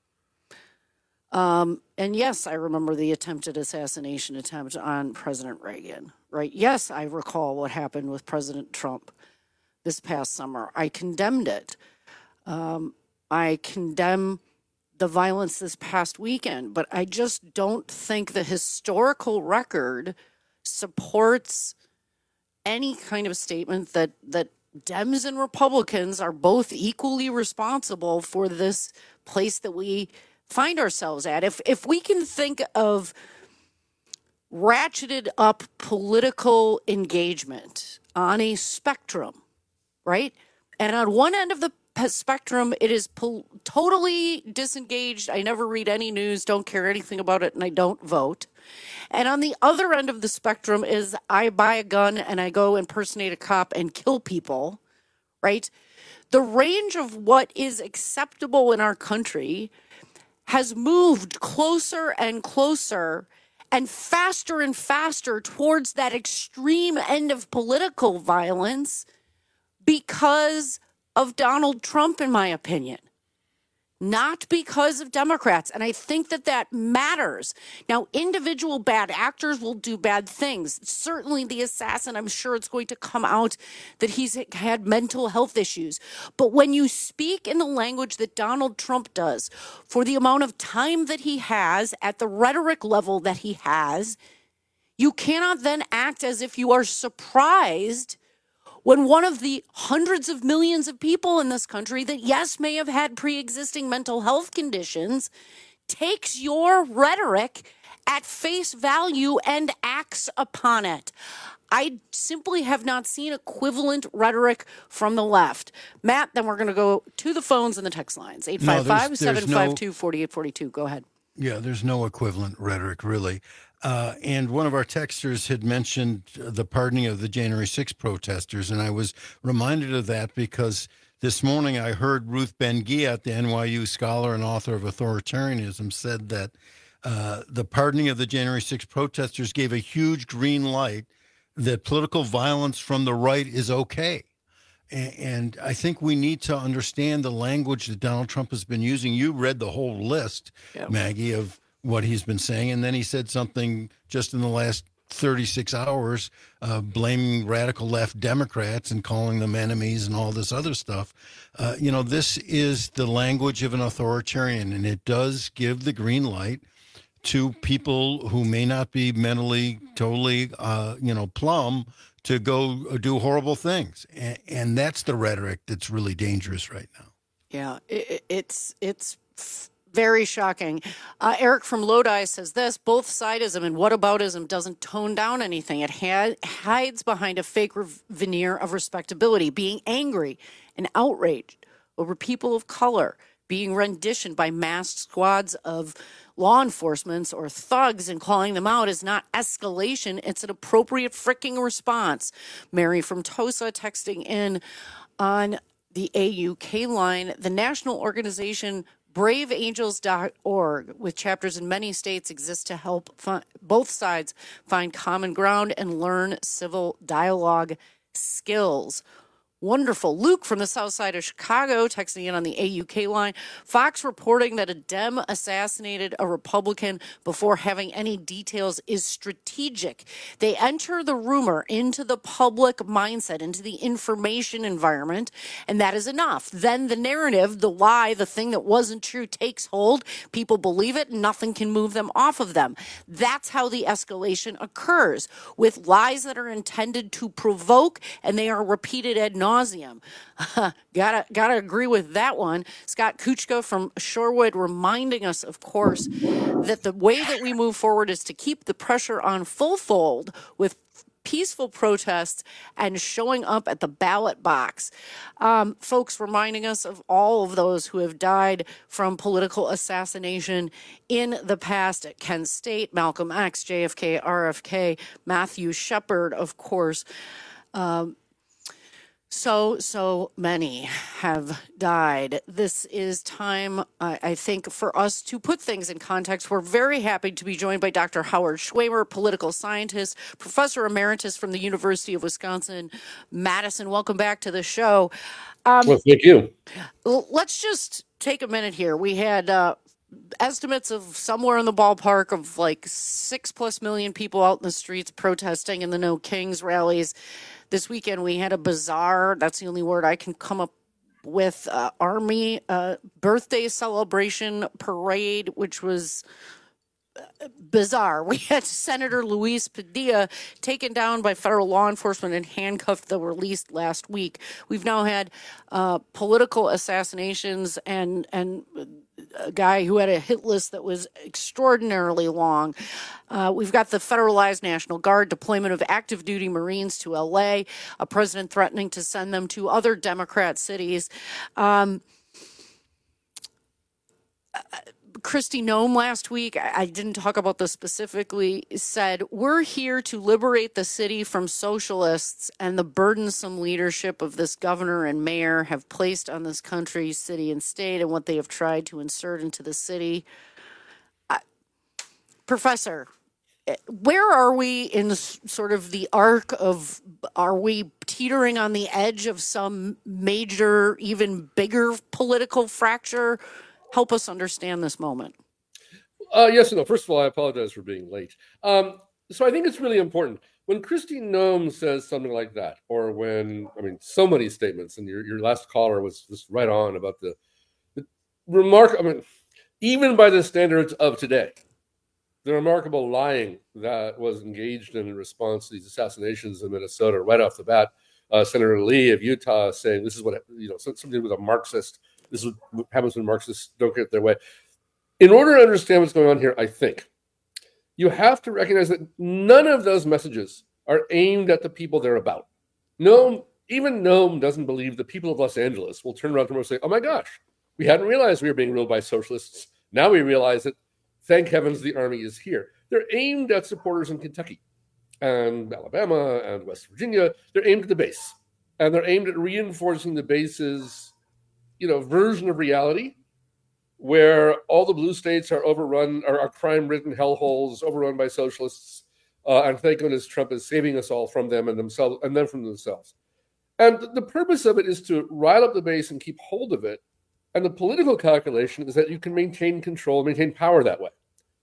Um, and yes, I remember the attempted assassination attempt on President Reagan, right? Yes, I recall what happened with President Trump this past summer. I condemned it. Um, I condemn the violence this past weekend, but I just don't think the historical record supports any kind of statement that, that Dems and Republicans are both equally responsible for this place that we find ourselves at. If if we can think of ratcheted up political engagement on a spectrum, right? And on one end of the spectrum, it is pol- totally disengaged. I never read any news, don't care anything about it, and I don't vote. And on the other end of the spectrum is I buy a gun and I go impersonate a cop and kill people, right? The range of what is acceptable in our country has moved closer and closer and faster and faster towards that extreme end of political violence because of Donald Trump, in my opinion, not because of Democrats. And I think that that matters. Now, individual bad actors will do bad things. Certainly the assassin, I'm sure it's going to come out that he's had mental health issues. But when you speak in the language that Donald Trump does, for the amount of time that he has, at the rhetoric level that he has, you cannot then act as if you are surprised when one of the hundreds of millions of people in this country that, yes, may have had pre-existing mental health conditions, takes your rhetoric at face value and acts upon it. I simply have not seen equivalent rhetoric from the left. Matt, then we're going to go to the phones and the text lines. eight five five, seven five two, four eight four two. Go ahead. Yeah, there's no equivalent rhetoric, really. Uh, and one of our texters had mentioned the pardoning of the January sixth protesters, and I was reminded of that because this morning I heard Ruth Ben-Ghiat, the N Y U scholar and author of Authoritarianism, said that uh, the pardoning of the January sixth protesters gave a huge green light that political violence from the right is okay. And I think we need to understand the language that Donald Trump has been using. You read the whole list, yep. Maggie, of what he's been saying. And then he said something just in the last thirty-six hours, uh, blaming radical left Democrats and calling them enemies and all this other stuff. Uh, you know, this is the language of an authoritarian, and it does give the green light to people who may not be mentally totally, uh, you know, plumb to go do horrible things. And, and that's the rhetoric that's really dangerous right now. Yeah, it, it's it's very shocking. Uh, Eric from Lodi says this: both sidism and whataboutism doesn't tone down anything. It ha- hides behind a fake re- veneer of respectability, being angry and outraged over people of color being renditioned by masked squads of law enforcement or thugs, and calling them out is not escalation. It's an appropriate freaking response. Mary from Tosa texting in on the A U K line. The national organization brave angels dot org, with chapters in many states, exists to help fi- both sides find common ground and learn civil dialogue skills. Wonderful. Luke from the south side of Chicago texting in on the A U K line. Fox reporting that a Dem assassinated a Republican before having any details is strategic. They enter the rumor into the public mindset, into the information environment, and that is enough. Then the narrative, the lie, the thing that wasn't true takes hold. People believe it, and nothing can move them off of them. That's how the escalation occurs, with lies that are intended to provoke, and they are repeated ad nauseum. nauseum. gotta gotta agree with that one. Scott Kuchka from Shorewood reminding us, of course, that the way that we move forward is to keep the pressure on full fold with peaceful protests and showing up at the ballot box. Um, folks reminding us of all of those who have died from political assassination in the past at Kent State, Malcolm X, J F K, R F K, Matthew Shepard, of course. Um, So, so many have died. This is time, I, I think, for us to put things in context. We're very happy to be joined by Doctor Howard Schwimmer, political scientist, professor emeritus from the University of Wisconsin-Madison. Welcome back to the show. Um, well, thank you. Let's just take a minute here. We had uh, estimates of somewhere in the ballpark of like six plus million people out in the streets protesting in the No Kings rallies. This weekend, we had a bizarre, that's the only word I can come up with, uh, Army uh, birthday celebration parade, which was bizarre. We had Senator Luis Padilla taken down by federal law enforcement and handcuffed, that were released last week. We've now had uh, political assassinations and and a guy who had a hit list that was extraordinarily long. Uh, we've got the federalized National Guard, deployment of active duty Marines to L A, a president threatening to send them to other Democrat cities. Um, Kristi Noem last week, I didn't talk about this specifically, said, we're here to liberate the city from socialists and the burdensome leadership of this governor and mayor have placed on this country, city, and state, and what they have tried to insert into the city. Uh, Professor, where are we in sort of the arc of, are we teetering on the edge of some major, even bigger political fracture? Help us understand this moment. Uh, yes and no. First of all, I apologize for being late. Um, so I think it's really important. When Kristi Noem says something like that, or when, I mean, so many statements, and your, your last caller was just right on about the, the remark, I mean, even by the standards of today, the remarkable lying that was engaged in in response to these assassinations in Minnesota right off the bat. Uh, Senator Lee of Utah saying this is what, you know, something with a Marxist. This is what happens when Marxists don't get their way. In order to understand what's going on here, I think you have to recognize that none of those messages are aimed at the people they're about. No, even Noem doesn't believe the people of Los Angeles will turn around tomorrow and say, oh my gosh, we hadn't realized we were being ruled by socialists. Now we realize that, thank heavens, the army is here. They're aimed at supporters in Kentucky and Alabama and West Virginia. They're aimed at the base. And they're aimed at reinforcing the base's, you know, version of reality where all the blue states are overrun, are, are crime-ridden hellholes overrun by socialists. Uh, and thank goodness Trump is saving us all from them and themselves, and then from themselves. And the purpose of it is to rile up the base and keep hold of it. And the political calculation is that you can maintain control, maintain power that way.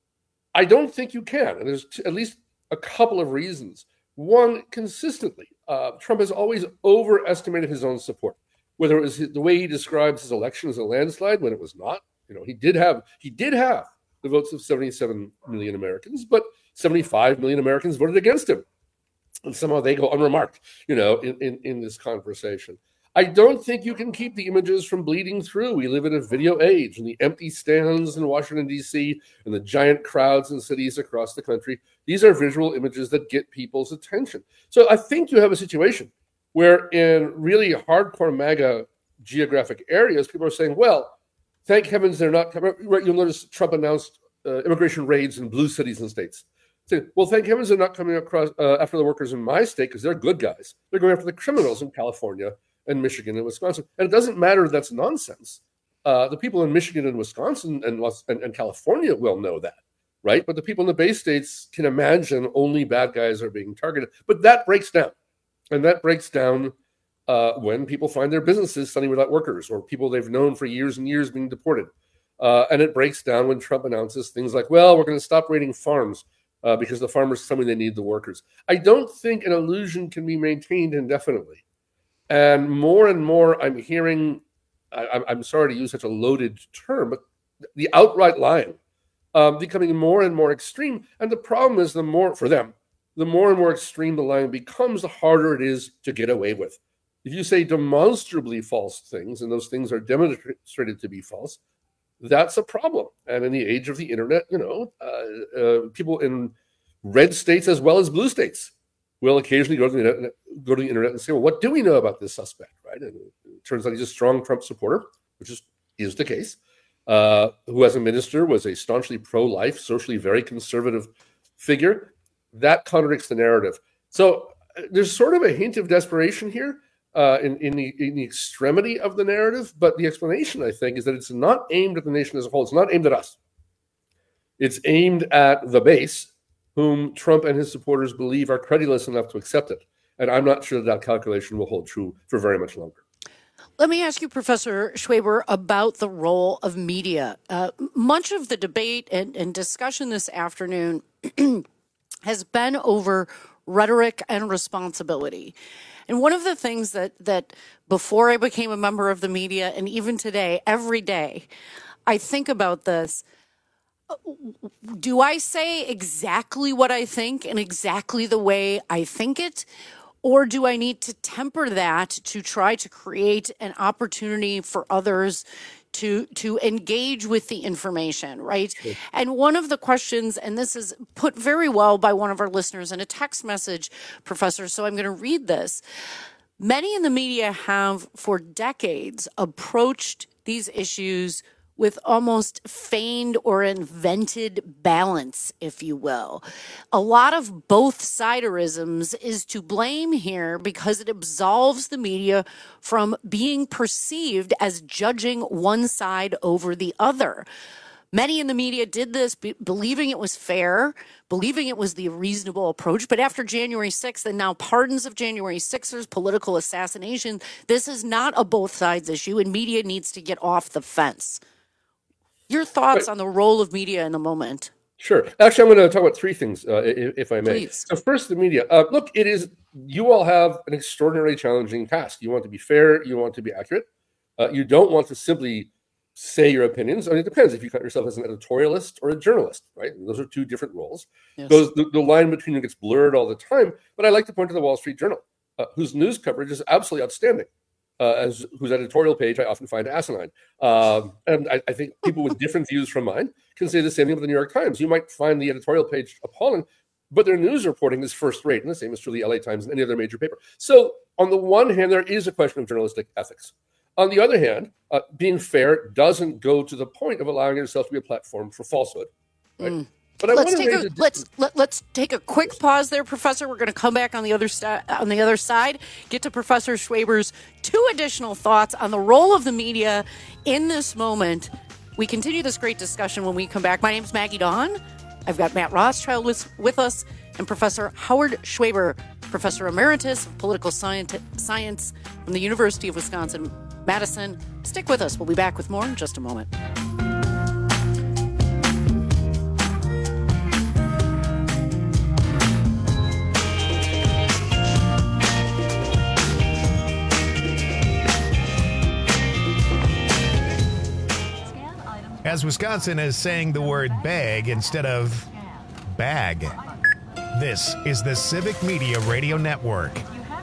I don't think you can. And there's t- at least a couple of reasons. One, consistently, uh, Trump has always overestimated his own support, whether it was the way he describes his election as a landslide when it was not. You know, he did have he did have the votes of seventy-seven million Americans, but seventy-five million Americans voted against him. And somehow they go unremarked, you know, in, in, in this conversation. I don't think you can keep the images from bleeding through. We live in a video age, and the empty stands in Washington, D C, and the giant crowds in cities across the country. These are visual images that get people's attention. So I think you have a situation where in really hardcore MAGA geographic areas, people are saying, well, thank heavens they're not coming. Right, you'll notice Trump announced uh, immigration raids in blue cities and states. Say, well, thank heavens they're not coming across uh, after the workers in my state because they're good guys. They're going after the criminals in California and Michigan and Wisconsin. And it doesn't matter, that's nonsense. Uh, the people in Michigan and Wisconsin and, and, and California will know that, right? But the people in the Bay States can imagine only bad guys are being targeted. But that breaks down. And that breaks down uh, when people find their businesses suddenly without workers or people they've known for years and years being deported. Uh, and it breaks down when Trump announces things like, well, we're going to stop raiding farms uh, because the farmers tell me they need the workers. I don't think an illusion can be maintained indefinitely. And more and more I'm hearing, I, I'm sorry to use such a loaded term, but the outright lying um, becoming more and more extreme. And the problem is the more, for them, the more and more extreme the lying becomes, the harder it is to get away with. If you say demonstrably false things, and those things are demonstrated to be false, that's a problem. And in the age of the internet, you know, uh, uh, people in red states as well as blue states will occasionally go to the internet, go to the internet and say, well, what do we know about this suspect, right? And it turns out he's a strong Trump supporter, which is, is the case, uh, who as a minister was a staunchly pro-life, socially very conservative figure. That contradicts the narrative. So uh, there's sort of a hint of desperation here uh, in, in, the, in the extremity of the narrative, but the explanation, I think, is that it's not aimed at the nation as a whole. It's not aimed at us. It's aimed at the base, whom Trump and his supporters believe are credulous enough to accept it. And I'm not sure that, that calculation will hold true for very much longer. Let me ask you, Professor Schwaber, about the role of media. Uh, much of the debate and, and discussion this afternoon has been over rhetoric and responsibility. And one of the things that, that before I became a member of the media, and even today, every day, I think about this. Do I say exactly what I think and exactly the way I think it? Or do I need to temper that to try to create an opportunity for others to to engage with the information, right? Sure. And one of the questions, and this is put very well by one of our listeners in a text message, Professor, so I'm going to read this. Many in the media have for decades approached these issues with almost feigned or invented balance, if you will. A lot of both-siderisms is to blame here because it absolves the media from being perceived as judging one side over the other. Many in the media did this be- believing it was fair, believing it was the reasonable approach. But after January sixth and now pardons of January sixers, political assassination, this is not a both sides issue, and media needs to get off the fence. Your thoughts right. on the role of media in the moment? Sure. Actually, I'm going to talk about three things, uh, if, if I may. Please. So first, the media. Uh, look, it is, you all have an extraordinarily challenging task. You want to be fair. You want to be accurate. Uh, you don't want to simply say your opinions. I mean, it depends if you count yourself as an editorialist or a journalist, right? Those are two different roles. Yes. Those the, the line between them gets blurred all the time. But I like to point to the Wall Street Journal, uh, whose news coverage is absolutely outstanding. Uh, as whose editorial page I often find asinine. Um, and I, I think people with different views from mine can say the same thing with the New York Times. You might find the editorial page appalling, but their news reporting is first rate. And the same is true of the L A Times and any other major paper. So on the one hand, there is a question of journalistic ethics. On the other hand, uh, being fair doesn't go to the point of allowing yourself to be a platform for falsehood. Right? Mm. But I let's take a, a let's let, let's take a quick pause there, Professor. We're going to come back on the other sta- on the other side. Get to Professor Schwaber's two additional thoughts on the role of the media in this moment. We continue this great discussion when we come back. My name is Maggie Dawn. I've got Matt Rothschild with with us and Professor Howard Schwaber, Professor Emeritus of Political Science, Science from the University of Wisconsin-Madison. Stick with us. We'll be back with more in just a moment. As Wisconsin is saying the word bag instead of bag. This is the Civic Media Radio Network.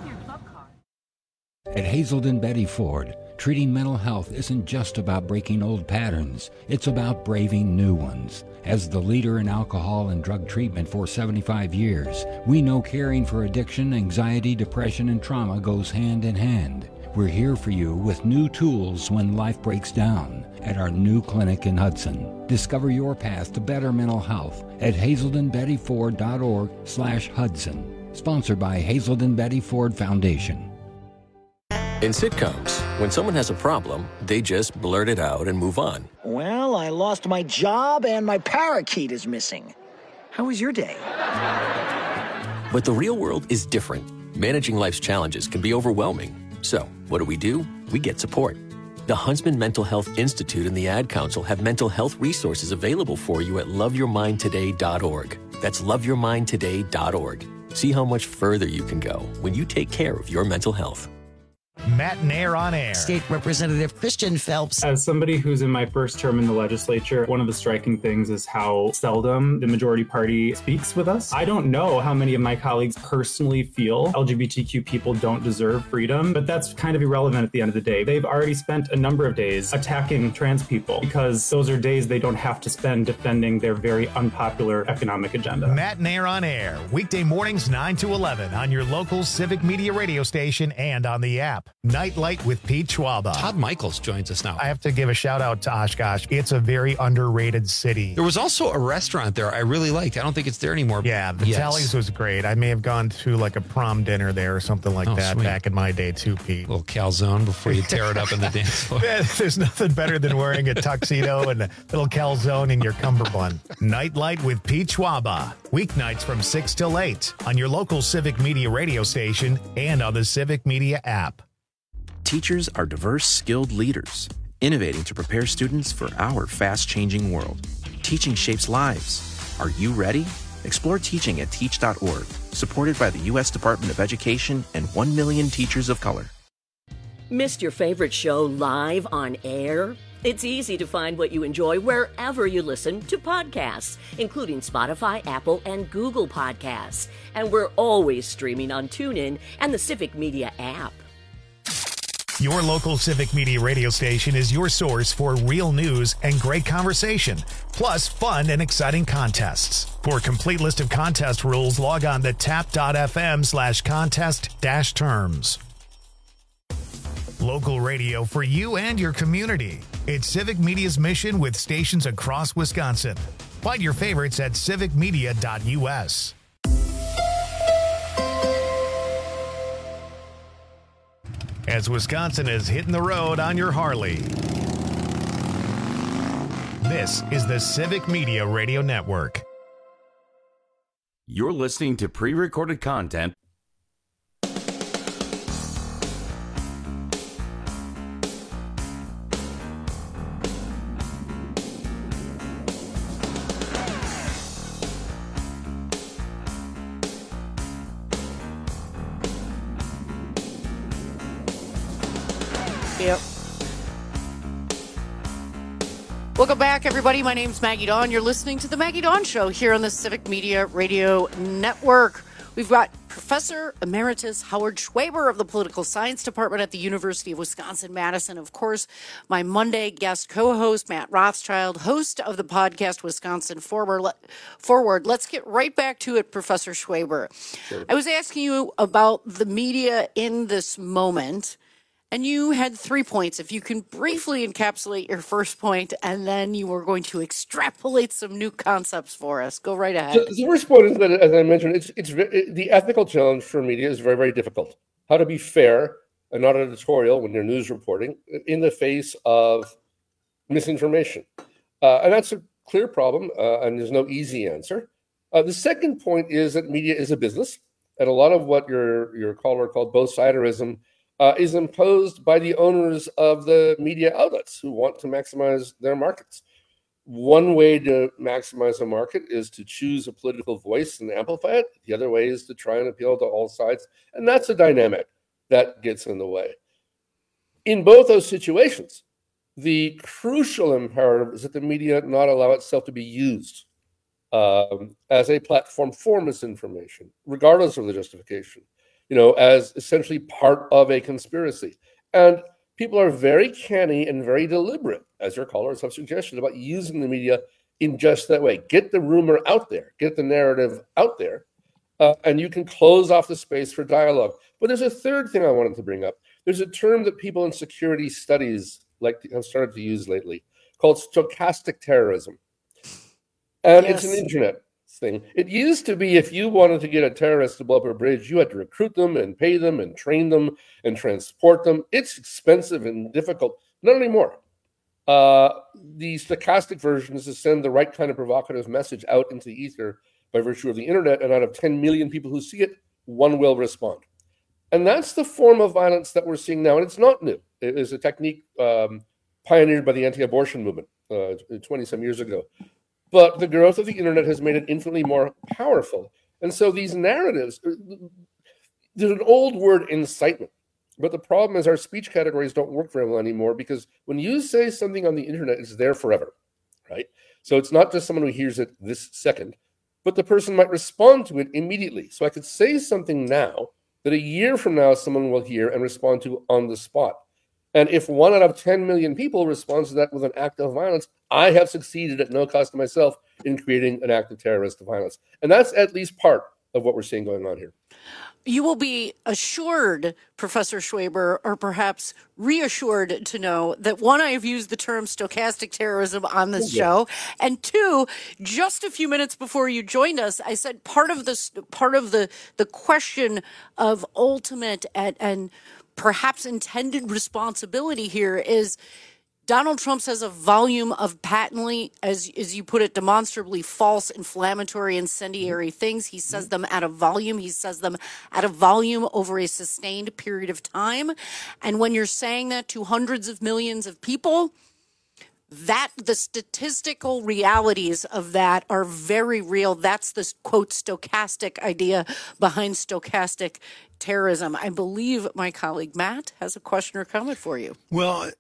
At Hazelden Betty Ford, treating mental health isn't just about breaking old patterns. It's about braving new ones. As the leader in alcohol and drug treatment for seventy-five years, we know caring for addiction, anxiety, depression, and trauma goes hand in hand. We're here for you with new tools when life breaks down at our new clinic in Hudson. Discover your path to better mental health at hazelden betty ford dot org slash Hudson. Sponsored by Hazelden Betty Ford Foundation. In sitcoms, when someone has a problem, they just blurt it out and move on. Well, I lost my job and my parakeet is missing. How was your day? But the real world is different. Managing life's challenges can be overwhelming. So, what do we do? We get support. The Huntsman Mental Health Institute and the Ad Council have mental health resources available for you at love your mind today dot org. That's love your mind today dot org. See how much further you can go when you take care of your mental health. Matt Nair on air. State Representative Christian Phelps. As somebody who's in my first term in the legislature, one of the striking things is how seldom the majority party speaks with us. I don't know how many of my colleagues personally feel L G B T Q people don't deserve freedom, but that's kind of irrelevant at the end of the day. They've already spent a number of days attacking trans people because those are days they don't have to spend defending their very unpopular economic agenda. Matt Nair on air, weekday mornings nine to eleven on your local Civic Media radio station and on the app. Nightlight with Pete Schwaba. Todd Michaels joins us now. I have to give a shout out to Oshkosh. It's a very underrated city. There was also a restaurant there I really liked. I don't think it's there anymore. Yeah, the yes. Tallies was great. I may have gone to like a prom dinner there or something like oh, that sweet. back in my day too, Pete. A little calzone before you tear it up in the dance floor. There's nothing better than wearing a tuxedo and a little calzone in your cummerbund. Nightlight with Pete Schwaba. Weeknights from six till eight on your local Civic Media radio station and on the Civic Media app. Teachers are diverse, skilled leaders, innovating to prepare students for our fast-changing world. Teaching shapes lives. Are you ready? Explore teaching at teach dot org, supported by the U S Department of Education and one million teachers of color. Missed your favorite show live on air? It's easy to find what you enjoy wherever you listen to podcasts, including Spotify, Apple, and Google Podcasts. And we're always streaming on TuneIn and the Civic Media app. Your local Civic Media radio station is your source for real news and great conversation, plus fun and exciting contests. For a complete list of contest rules, log on to tap dot f m slash contest dash terms. Local radio for you and your community. It's Civic Media's mission with stations across Wisconsin. Find your favorites at civic media dot u s. As Wisconsin is hitting the road on your Harley. This is the Civic Media Radio Network. You're listening to pre-recorded content. Yep. Welcome back, everybody. My name's Maggie Dawn. You're listening to The Maggie Dawn Show here on the Civic Media Radio Network. We've got Professor Emeritus Howard Schwaber of the Political Science Department at the University of Wisconsin-Madison. Of course, my Monday guest co-host, Matt Rothschild, host of the podcast Wisconsin Forward. Forward. Let's get right back to it, Professor Schwaber. Sure. I was asking you about the media in this moment. And you had three points. If you can briefly encapsulate your first point, and then you were going to extrapolate some new concepts for us. Go right ahead. So the first point is that, as I mentioned, it's it's it, the ethical challenge for media is very, very difficult. How to be fair and not editorial when you're news reporting in the face of misinformation. Uh, and that's a clear problem, uh, and there's no easy answer. Uh, the second point is that media is a business. And a lot of what your, your caller called both-siderism uh, is imposed by the owners of the media outlets who want to maximize their markets. One way to maximize a market is to choose a political voice and amplify it. The other way is to try and appeal to all sides. And that's a dynamic that gets in the way. In both those situations, the crucial imperative is that the media not allow itself to be used um, as a platform for misinformation, regardless of the justification, you know, as essentially part of a conspiracy. And people are very canny and very deliberate, as your callers have suggested, about using the media in just that way. Get the rumor out there, get the narrative out there, uh, and you can close off the space for dialogue. But there's a third thing I wanted to bring up. There's a term that people in security studies like have started to use lately called stochastic terrorism. And yes. It's an internet thing. It used to be if you wanted to get a terrorist to blow up a bridge, you had to recruit them and pay them and train them and transport them. It's expensive and difficult. Not anymore. Uh, the stochastic version is to send the right kind of provocative message out into the ether by virtue of the internet, and out of ten million people who see it, one will respond. And that's the form of violence that we're seeing now, and it's not new. It is a technique um, pioneered by the anti-abortion movement uh, twenty-some years ago. But the growth of the internet has made it infinitely more powerful. And so these narratives, there's an old word, incitement. But the problem is our speech categories don't work very well anymore, because when you say something on the internet, it's there forever, right? So it's not just someone who hears it this second, but the person might respond to it immediately. So I could say something now that a year from now someone will hear and respond to on the spot. And if one out of ten million people responds to that with an act of violence, I have succeeded at no cost to myself in creating an act of terrorist violence. And that's at least part of what we're seeing going on here. You will be assured, Professor Schwaber, or perhaps reassured to know that, one, I have used the term stochastic terrorism on this yeah. show, and two, just a few minutes before you joined us, I said part of this, part of the the question of ultimate and, and perhaps intended responsibility here is Donald Trump says a volume of patently, as as you put it, demonstrably false, inflammatory, incendiary things. He says them at a volume. He says them at a volume over a sustained period of time. And when you're saying that to hundreds of millions of people, that the statistical realities of that are very real. That's the, quote, stochastic idea behind stochastic terrorism. I believe my colleague Matt has a question or comment for you. Well,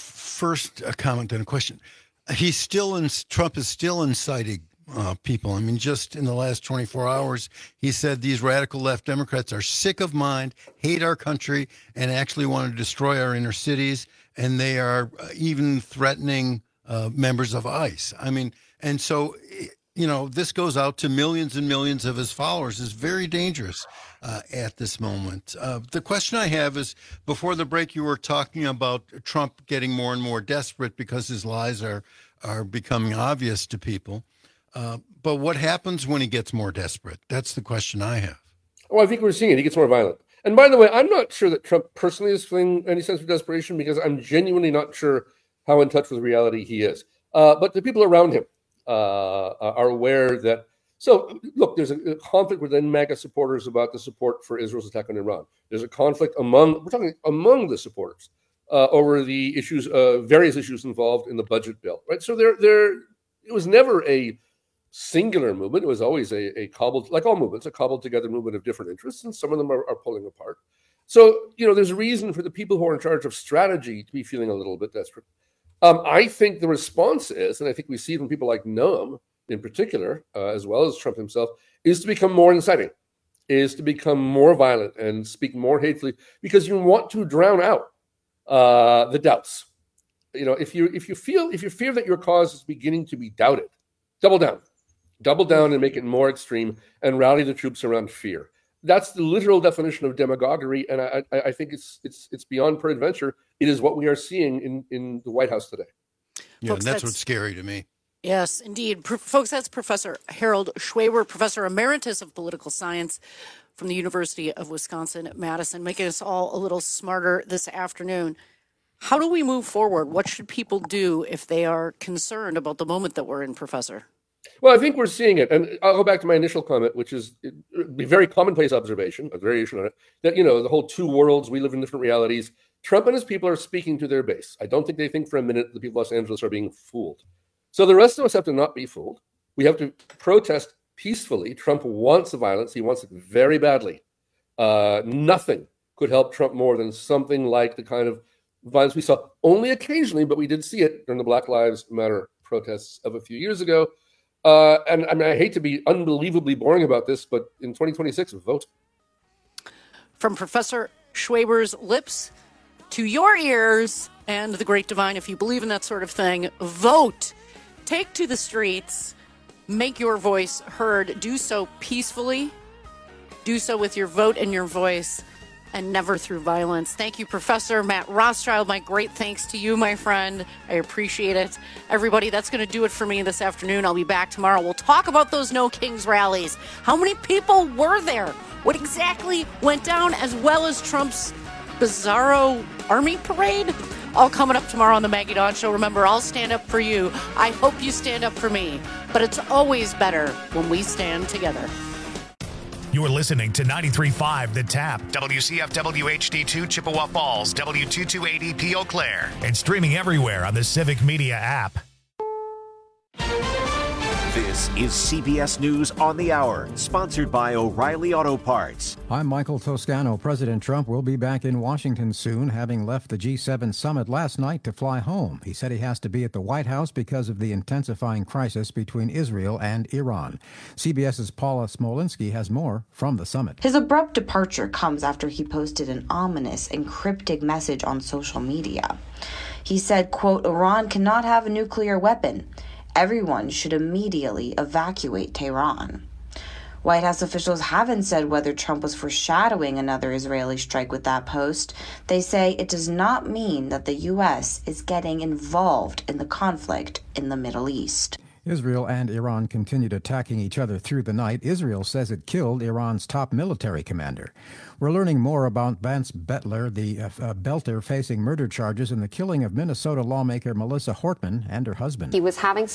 first a comment and a question. He's still in, Trump is still inciting uh, people. I mean, just in the last twenty-four hours, he said these radical left Democrats are sick of mind, hate our country, and actually want to destroy our inner cities. And they are even threatening uh, members of ICE. I mean, and so, you know, this goes out to millions and millions of his followers. Is very dangerous uh, at this moment. Uh, the question I have is, before the break, you were talking about Trump getting more and more desperate because his lies are, are becoming obvious to people. Uh, but what happens when he gets more desperate? That's the question I have. Well, I think we're seeing it. He gets more violent. And by the way, I'm not sure that Trump personally is feeling any sense of desperation, because I'm genuinely not sure how in touch with reality he is. Uh, but the people around him uh, are aware that. So, look, there's a, a conflict within MAGA supporters about the support for Israel's attack on Iran. There's a conflict among, we're talking among the supporters uh, over the issues, uh, various issues involved in the budget bill, right? So there, there, it was never a singular movement. It was always a, a cobbled, like all movements, a cobbled together movement of different interests, and some of them are, are pulling apart. So, you know, there's a reason for the people who are in charge of strategy to be feeling a little bit desperate. Um, I think the response is, and I think we see from people like Noam in particular, uh, as well as Trump himself, is to become more inciting, is to become more violent and speak more hatefully, because you want to drown out uh, the doubts. You know, if you if you feel if you fear that your cause is beginning to be doubted, double down. Double down and make it more extreme and rally the troops around fear. That's the literal definition of demagoguery, and I, I, I think it's it's it's beyond peradventure. It is what we are seeing in, in the White House today. Yeah, Folks, and that's, that's what's scary to me. Yes, indeed. Pro- folks, that's Professor Harold Schwaber, Professor Emeritus of Political Science from the University of Wisconsin-Madison, making us all a little smarter this afternoon. How do we move forward? What should people do if they are concerned about the moment that we're in, Professor? Well, I think we're seeing it. And I'll go back to my initial comment, which is a very commonplace observation, a variation on it, that, you know, the whole two worlds, we live in different realities. Trump and his people are speaking to their base. I don't think they think for a minute the people of Los Angeles are being fooled. So the rest of us have to not be fooled. We have to protest peacefully. Trump wants violence. He wants it very badly. Uh, nothing could help Trump more than something like the kind of violence we saw only occasionally, but we did see it during the Black Lives Matter protests of a few years ago. Uh, and I mean, I hate to be unbelievably boring about this, but in twenty twenty-six, vote. From Professor Schwaber's lips to your ears and the great divine, if you believe in that sort of thing, vote. Take to the streets. Make your voice heard. Do so peacefully. Do so with your vote and your voice, and never through violence. Thank you, Professor Matt Rothschild. My great thanks to you, my friend. I appreciate it. Everybody, that's going to do it for me this afternoon. I'll be back tomorrow. We'll talk about those No Kings rallies. How many people were there? What exactly went down, as well as Trump's bizarro army parade? All coming up tomorrow on the Maggie Dawn Show. Remember, I'll stand up for you. I hope you stand up for me. But it's always better when we stand together. You're listening to ninety-three point five The Tap, W C F W H D two Chippewa Falls, W two twenty-eight E P Eau Claire, and streaming everywhere on the Civic Media app. This is C B S News on the Hour, sponsored by O'Reilly Auto Parts. I'm Michael Toscano. President Trump will be back in Washington soon, having left the G seven summit last night to fly home. He said he has to be at the White House because of the intensifying crisis between Israel and Iran. CBS's Paula Smolinski has more from the summit. His abrupt departure comes after he posted an ominous and cryptic message on social media. He said, quote, "Iran cannot have a nuclear weapon. Everyone should immediately evacuate Tehran." White House officials haven't said whether Trump was foreshadowing another Israeli strike with that post. They say it does not mean that the U S is getting involved in the conflict in the Middle East. Israel and Iran continued attacking each other through the night. Israel says it killed Iran's top military commander. We're learning more about Vance Bettler, the uh, uh, Belter facing murder charges in the killing of Minnesota lawmaker Melissa Hortman and her husband. He was having